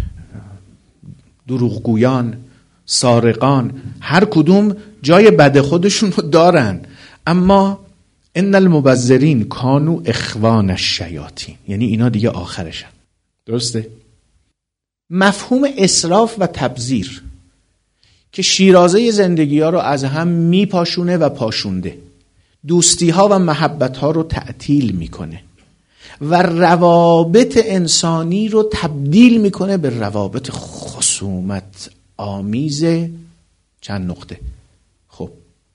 S1: دروغگویان، سارقان، هر کدوم جای بد خودشون رو دارن. اما ان المبذرین کانوا اخوان الشیاطین، یعنی اینا دیگه آخرشن. درسته؟ مفهوم اسراف و تبذیر که شیرازه زندگی ها رو از هم میپاشونه و پاشونده، دوستی ها و محبت ها رو تعطیل میکنه و روابط انسانی رو تبدیل میکنه به روابط خصومت آمیز چند نقطه. خب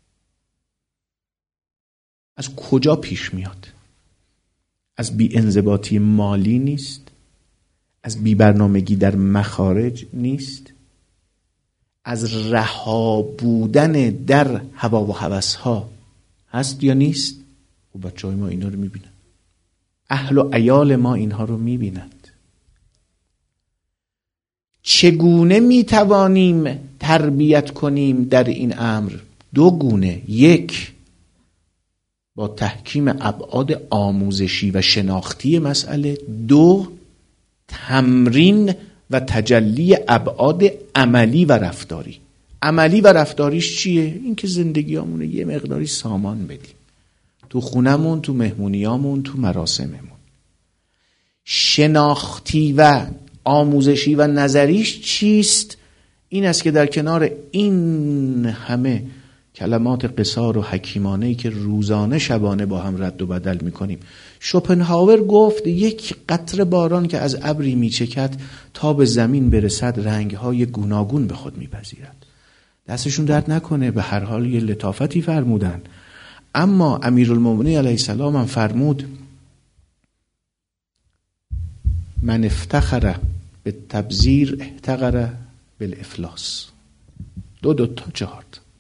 S1: از کجا پیش میاد؟ از بی انضباطی مالی نیست، از بی برنامگی در مخارج نیست، از رها بودن در هوا و هوس ها هست یا نیست؟ خب بچه های ما اینا رو میبینن، اهل و عیال ما اینها رو میبینند. چگونه میتوانیم تربیت کنیم در این امر؟ دو گونه. یک، با تحکیم ابعاد آموزشی و شناختی مسئله. دو، تمرین و تجلی ابعاد عملی و رفتاری. عملی و رفتاریش چیه؟ این که زندگیامون یه مقداری سامان بدیم، تو خونمون، تو مهمونیامون، تو مراسممون. شناختی و آموزشی و نظریش چیست؟ این است که در کنار این همه کلمات قصار و حکیمانه‌ای که روزانه شبانه با هم رد و بدل می‌کنیم، شوپنهاور گفت یک قطره باران که از ابری میچکد تا به زمین برسد رنگ‌های گوناگون به خود میپذیرد. دستشون درد نکنه، به هر حال یه لطافتی فرمودن. اما امیرالمومنین علیه السلام هم فرمود من افتخر به تبذیر احتقر بالافلاس. دو دو تا چهار.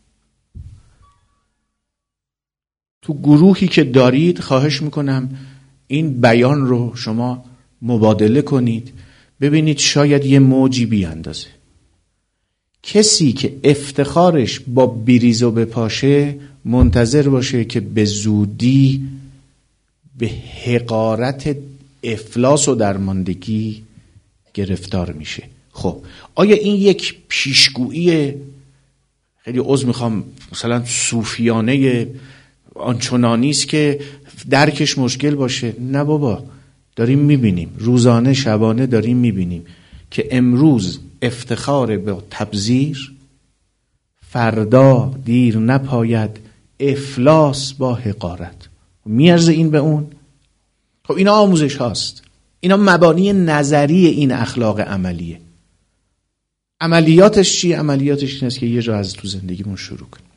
S1: تو گروهی که دارید خواهش میکنم این بیان رو شما مبادله کنید، ببینید شاید یه موجی بیاندازه. کسی که افتخارش با بریز و بپاشه منتظر باشه که به زودی به حقارت افلاس و درماندگی گرفتار میشه. خب آیا این یک پیشگویی خیلی عذر میخوام مثلا صوفیانه آنچنانی است که درکش مشکل باشه؟ نه بابا، داریم میبینیم روزانه شبانه داریم میبینیم که امروز افتخار به تبذیر، فردا دیر نپاید افلاس با حقارت. میارزه این به اون؟ خب اینا آموزش هاست، اینا مبانی نظری این اخلاق عملیه. عملیاتش چیه؟ عملیاتش این است که یه جا از تو زندگیمون شروع کنیم.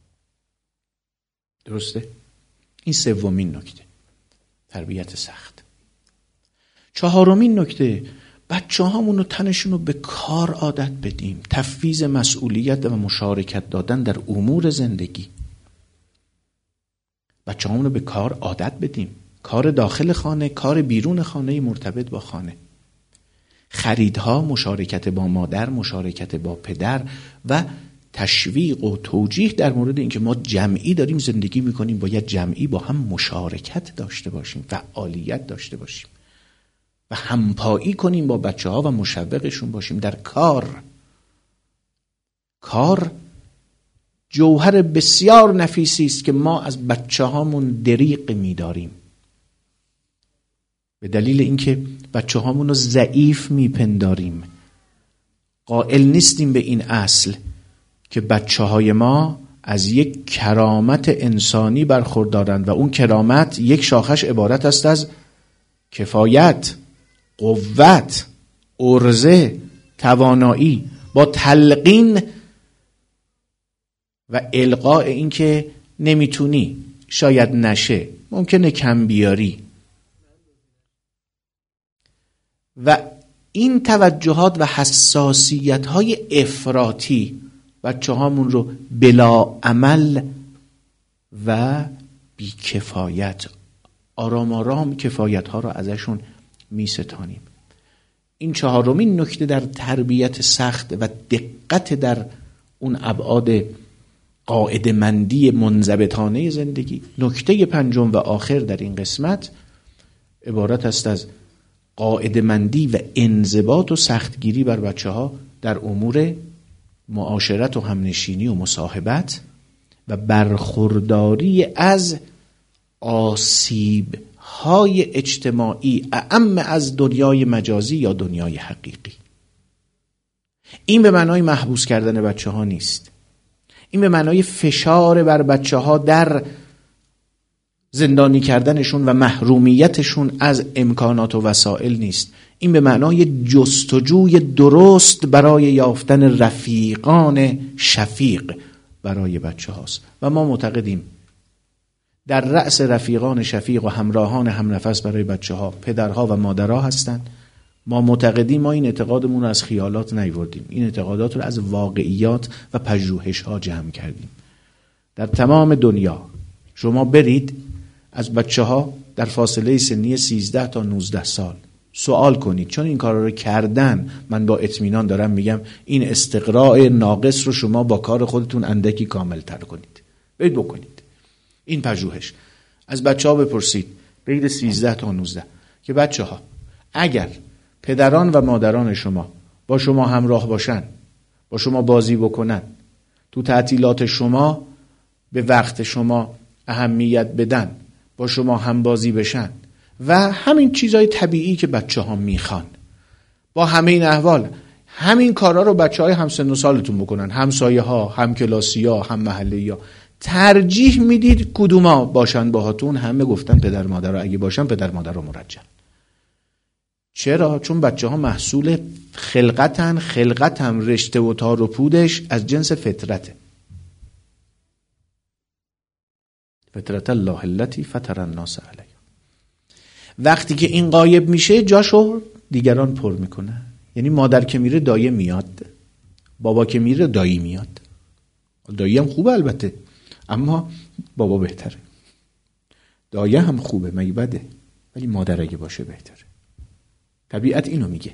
S1: درسته؟ این سومین نکته، تربیت سخت. چهارمین نکته، بچه هامون رو تنشون رو به کار عادت بدیم، تفویض مسئولیت و مشارکت دادن در امور زندگی. بچه هامون رو به کار عادت بدیم، کار داخل خانه، کار بیرون خانه مرتبط با خانه، خریدها، مشارکت با مادر، مشارکت با پدر و تشویق و توجیه در مورد اینکه ما جمعی داریم زندگی میکنیم، باید جمعی با هم مشارکت داشته باشیم، فعالیت داشته باشیم و همپایی کنیم با بچه ها و مشوقشون باشیم در کار. کار جوهر بسیار نفیسی است که ما از بچه هامون دریغ میداریم، به دلیل اینکه بچه هامون رو ضعیف میپنداریم. قائل نیستیم به این اصل که بچه های ما از یک کرامت انسانی برخوردارند و اون کرامت یک شاخش عبارت است از کفایت، قوت، عرضه، توانایی، با تلقین و القاء این که نمیتونی، شاید نشه، ممکنه کم بیاری. و این توجهات و حساسیت های افراطی بچه هامون رو بلا عمل و بی کفایت، آرام آرام کفایت ها رو ازشون می ستانیم. این چهارمین نکته در تربیت سخت و دقت در اون ابعاد قاعده مندی منضبطانه زندگی. نکته پنجم و آخر در این قسمت عبارت است از قاعده مندی و انضباط و سختگیری بر بچه ها در امور معاشرت و همنشینی و مصاحبت و برخورداری از آسیب های اجتماعی اعم از دنیای مجازی یا دنیای حقیقی. این به معنای محبوس کردن بچه ها نیست. این به معنای فشار بر بچه ها در زندانی کردنشون و محرومیتشون از امکانات و وسایل نیست. این به معنای جستجوی درست برای یافتن رفیقان شفیق برای بچه هاست. و ما معتقدیم در رأس رفیقان شفیق و همراهان همنفس برای بچه ها پدرها و مادرها هستند. ما معتقدیم، ما این اعتقادمون رو از خیالات نیوردیم، این اعتقادات رو از واقعیات و پژوهش ها جمع کردیم. در تمام دنیا شما برید از بچه ها در فاصله سنی سیزده تا نوزده سال سوال کنید، چون این کار رو کردن. من با اطمینان دارم میگم این استقراء ناقص رو شما با کار خودتون اندکی کامل تر کنید. برید بکنید این پژوهش. از بچه ها بپرسید بین سیزده تا نوزده که بچه ها اگر پدران و مادران شما با شما همراه باشن، با شما بازی بکنن، تو تعطیلات شما به وقت شما اهمیت بدن، با شما هم بازی بشن و همین چیزای طبیعی که بچه ها میخوان، با همه این احوال همین کارا رو بچه های همسن و سالتون بکنن، همسایه ها، هم کلاسی ها، هم محله ها، ترجیح میدید کدوما باشن باهاتون؟ همه گفتن پدر مادر رو، اگه باشن پدر مادر رو مرجح. چرا؟ چون بچه ها محصول خلقتن، خلقت هم رشته و تار و پودش از جنس فطرته. فطرت الله التي فطر الناس علیها. وقتی که این غایب میشه جاشو دیگران پر میکنه. یعنی مادر که میره دایه میاد، بابا که میره دایی میاد. دایی هم خوبه البته، اما بابا بهتره. دایه هم خوبه، مگه بده؟ ولی مادر اگه باشه بهتره. طبیعت اینو میگه.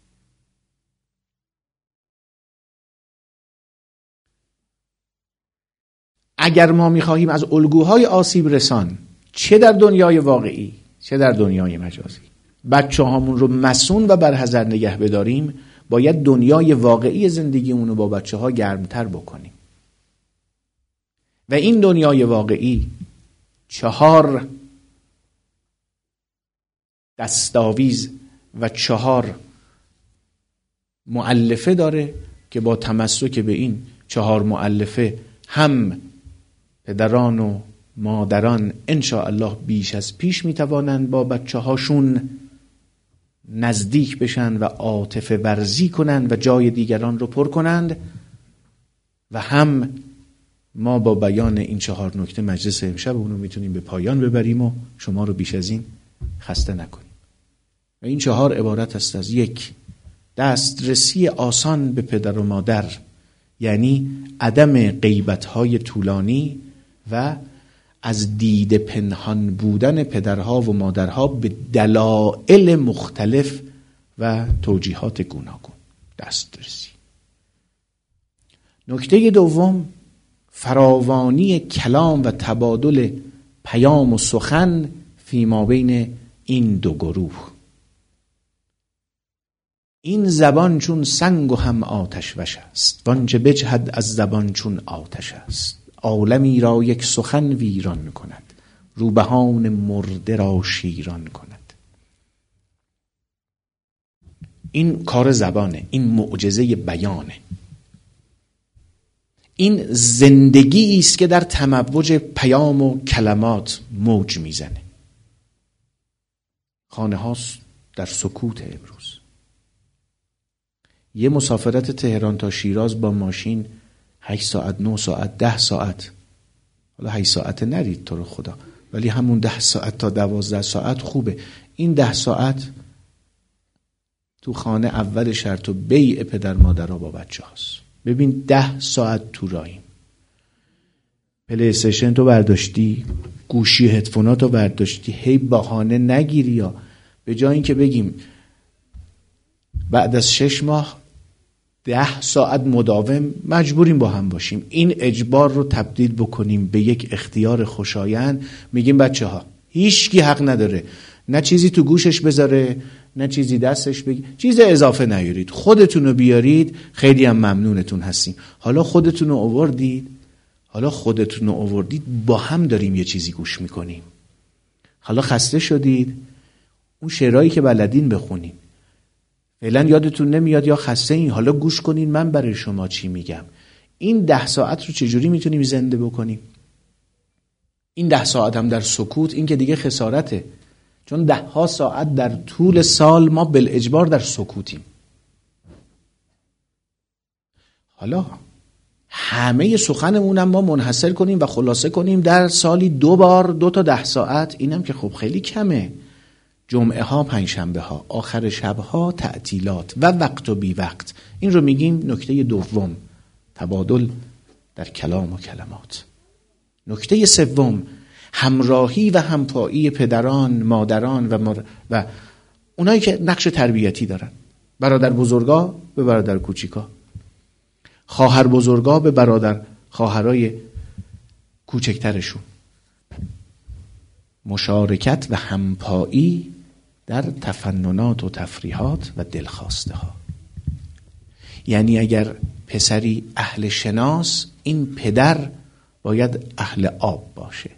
S1: اگر ما میخواهیم از الگوهای آسیب رسان، چه در دنیای واقعی چه در دنیای مجازی، بچه هامون رو مسون و برحذر نگه بداریم، باید دنیای واقعی زندگیمون رو با بچه ها گرمتر بکنیم. و این دنیای واقعی چهار دستاویز و چهار مؤلفه داره که با تمسک به این چهار مؤلفه هم پدران و مادران انشاءالله بیش از پیش میتوانند با بچه هاشون نزدیک بشن و عاطفه ورزی کنند و جای دیگران رو پر کنند، و هم ما با بیان این چهار نکته مجلس امشب اونو میتونیم به پایان ببریم و شما رو بیش از این خسته نکنیم. و این چهار عبارت است از: یک، دسترسی آسان به پدر و مادر، یعنی عدم غیبت‌های طولانی و از دید پنهان بودن پدرها و مادرها به دلایل مختلف و توجیهات گوناگون دسترسی. نکته دوم، فراوانی کلام و تبادل پیام و سخن فیما بین این دو گروه. این زبان چون سنگ و هم آتش وش است، وانچه بجهد از زبان چون آتش است. عالمی را یک سخن ویران کند، روبهان مرده را شیران کند. این کار زبانه، این معجزه بیانه، این زندگی است که در تموج پیام و کلمات موج میزنه. خانه ها در سکوت امروز. یه مسافرت تهران تا شیراز با ماشین هشت ساعت، نه ساعت، ده ساعت، حالا هشت ساعت نرید تو رو خدا، ولی همون ده ساعت تا دوازده ساعت خوبه. این ده ساعت تو خانه اول شرط و بیع پدر مادر با بچه هاست. ببین ده ساعت تو راهیم، پلی استیشن تو برداشتی، گوشی هدفوناتو برداشتی، هی بهانه نگیری. یا به جای اینکه بگیم بعد از شش ماه ده ساعت مداوم مجبوریم با هم باشیم. این اجبار رو تبدیل بکنیم به یک اختیار خوشایند. میگیم بچه ها هیچکی حق نداره نه چیزی تو گوشش بذاره نه چیزی دستش بگی، چیز اضافه نیارید، خودتون رو بیارید، خیلی هم ممنونتون هستیم. حالا خودتون رو آوردید، حالا خودتون رو آوردید با هم داریم یه چیزی گوش میکنیم. حالا خسته شدید، اون شعرهایی که بلدین بخونین، فعلا یادتون نمیاد یا خسته این، حالا گوش کنین من برای شما چی میگم. این ده ساعت رو چجوری میتونیم زنده بکنیم؟ این ده ساعت هم در سکوت، این که دیگه خسارته، چون ده ها ساعت در طول سال ما بالاجبار در سکوتیم. حالا همه سخنمون هم ما منحصر کنیم و خلاصه کنیم در سالی دو بار دو تا ده ساعت، اینم که خب خیلی کمه. جمعه ها، پنجشنبه ها، آخر شب ها، تعطیلات و وقت و بی وقت. این رو میگیم نکته دوم، تبادل در کلام و کلمات. نکته سوم، همراهی و همپایی پدران، مادران و, مر... و اونایی که نقش تربیتی دارن. برادر بزرگا به برادر کوچیکا، خواهر بزرگا به برادر خواهرای کوچکترشون. مشارکت و همپایی در تفننات و تفریحات و دلخواسته ها. یعنی اگر پسری اهل شناس، این پدر باید اهل آب باشه.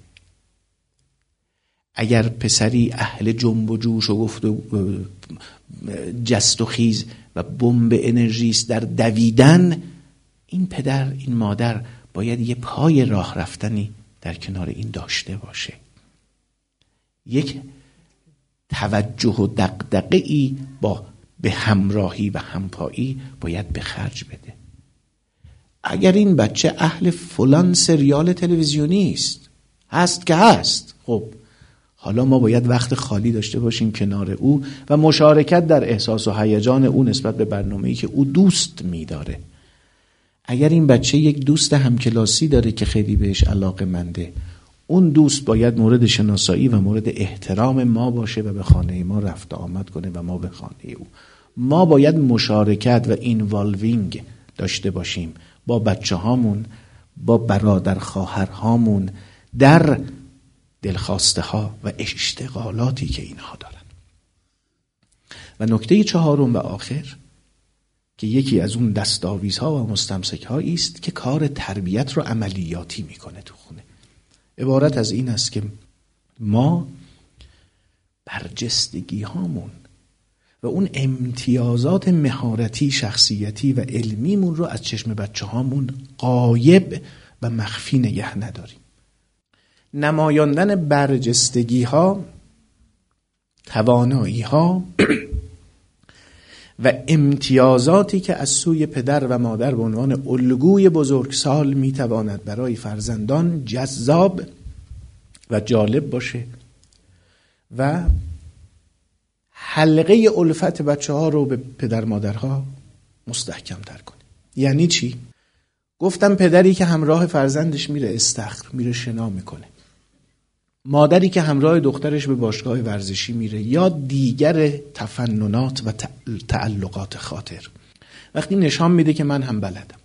S1: اگر پسری اهل جنب و جوش و گفت و جست و خیز و بمب انرژی است در دویدن، این پدر، این مادر باید یه پای راه رفتنی در کنار این داشته باشه. یک توجه و دغدغه‌ای با به همراهی و همپایی باید به خرج بده. اگر این بچه اهل فلان سریال تلویزیونی است، هست که هست، خب حالا ما باید وقت خالی داشته باشیم کنار او و مشارکت در احساس و هیجان او نسبت به برنامه‌ای که او دوست می‌داره. اگر این بچه یک دوست همکلاسی داره که خیلی بهش علاقه‌منده، اون دوست باید مورد شناسایی و مورد احترام ما باشه و به خانه ما رفت آمد کنه و ما به خانه او. ما باید مشارکت و اینوالوینگ داشته باشیم با بچه هامون، با برادر خواهر هامون در دلخواسته ها و اشتغالاتی که اینها دارن. و نکته چهارم و آخر که یکی از اون دستاویزها و مستمسک‌هایی است که کار تربیت رو عملیاتی میکنه تو خونه. عبارت از این است که ما برجستگی هامون و اون امتیازات مهارتی، شخصیتی و علمیمون رو از چشم بچه هامون غایب و مخفی نگه نداریم. نمایاندن برجستگی ها، توانایی ها و امتیازاتی که از سوی پدر و مادر به عنوان الگوی بزرگسال میتواند برای فرزندان جذاب و جالب باشه و حلقه الفت بچه ها رو به پدر مادرها مستحکم تر کنه. یعنی چی؟ گفتم پدری که همراه فرزندش میره استخر، میره شنا میکنه، مادری که همراه دخترش به باشگاه ورزشی میره یا دیگر تفننات و تعلقات خاطر، وقتی نشان میده که من هم بلدم.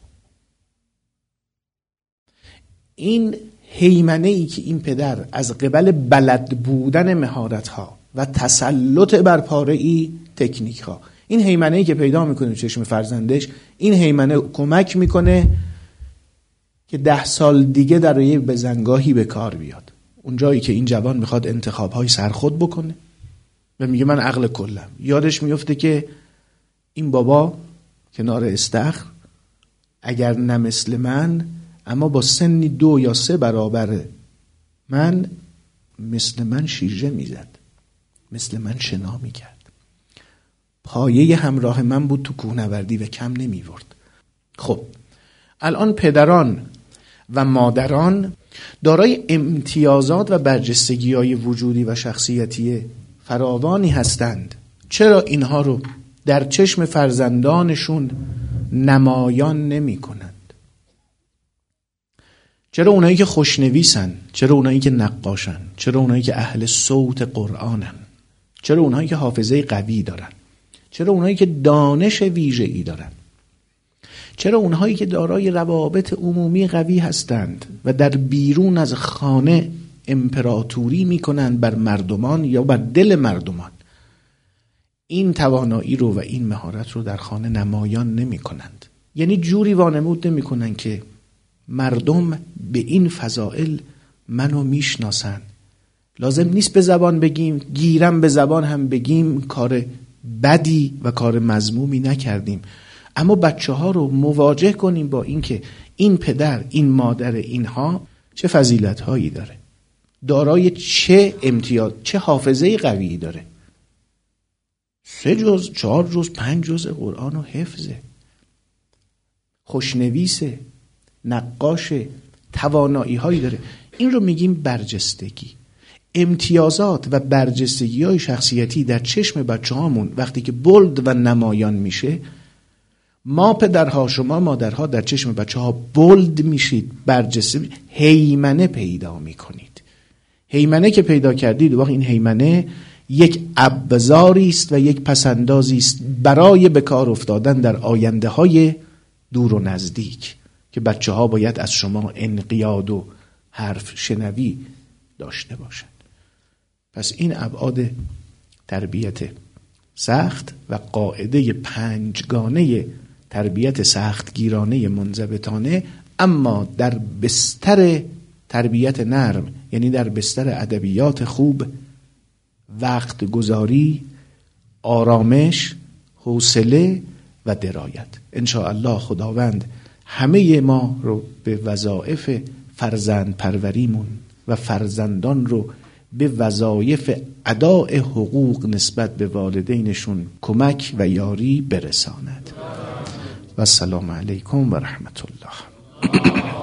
S1: این هیمنه ای که این پدر از قبل بلد بودن مهارت ها و تسلط بر پاره ای تکنیک ها، این هیمنه ای که پیدا میکنه چشم فرزندش، این هیمنه کمک میکنه که ده سال دیگه در یه بزنگاهی به کار بیاد. اون جایی که این جوان میخواد انتخاب‌های سرخود بکنه و میگه من عقل کلم، یادش میفته که این بابا کنار استخر اگر نه مثل من اما با سنی دو یا سه برابر من، مثل من شیرجه میزد، مثل من شنا میکرد، پایه همراه من بود تو کوهنوردی و کم نمیورد. خب الان پدران و مادران دارای امتیازات و برجستگی‌های وجودی و شخصیتی فراوانی هستند. چرا اینها رو در چشم فرزندانشون نمایان نمی کنند؟ چرا اونایی که خوشنویسن؟ چرا اونایی که نقاشن؟ چرا اونایی که اهل صوت قرآنن؟ چرا اونایی که حافظه قوی دارن؟ چرا اونایی که دانش ویژه‌ای دارن؟ چرا اونهایی که دارای روابط عمومی قوی هستند و در بیرون از خانه امپراتوری میکنند بر مردمان یا بر دل مردمان، این توانایی رو و این مهارت رو در خانه نمایان نمی کنند. یعنی جوری وانمود نمی کنند که مردم به این فضائل منو میشناسن. لازم نیست به زبان بگیم، گیرم به زبان هم بگیم کار بدی و کار مذمومی نکردیم، اما بچه ها رو مواجه کنیم با این که این پدر، این مادر اینها چه فضیلت هایی داره، دارای چه امتیاز، چه حافظه قوی داره. سه جز، چهار جز، پنج جز قرآن و حفظه، خوشنویسه، نقاشه، توانایی هایی داره. این رو میگیم برجستگی. امتیازات و برجستگی های شخصیتی در چشم بچه هامون وقتی که بولد و نمایان میشه، ما پدرها، شما مادرها در چشم بچه ها بولد میشید، برجسته، هیمنه پیدا میکنید. هیمنه که پیدا کردید، واقعا این هیمنه یک ابزاری است و یک پسندازی است برای به کار افتادن در آینده های دور و نزدیک که بچه ها باید از شما انقیاد و حرف شنوی داشته باشند. پس این ابعاد تربیت سخت و قاعده پنجگانه تربیت سختگیرانه منضبطانه، اما در بستر تربیت نرم، یعنی در بستر ادبیات خوب، وقت گذاری، آرامش، حوصله و درایت. انشاءالله خداوند همه ما رو به وظایف فرزند پروریمون و فرزندان رو به وظایف اداء حقوق نسبت به والدینشون کمک و یاری برساند. و السلام علیکم و رحمت الله.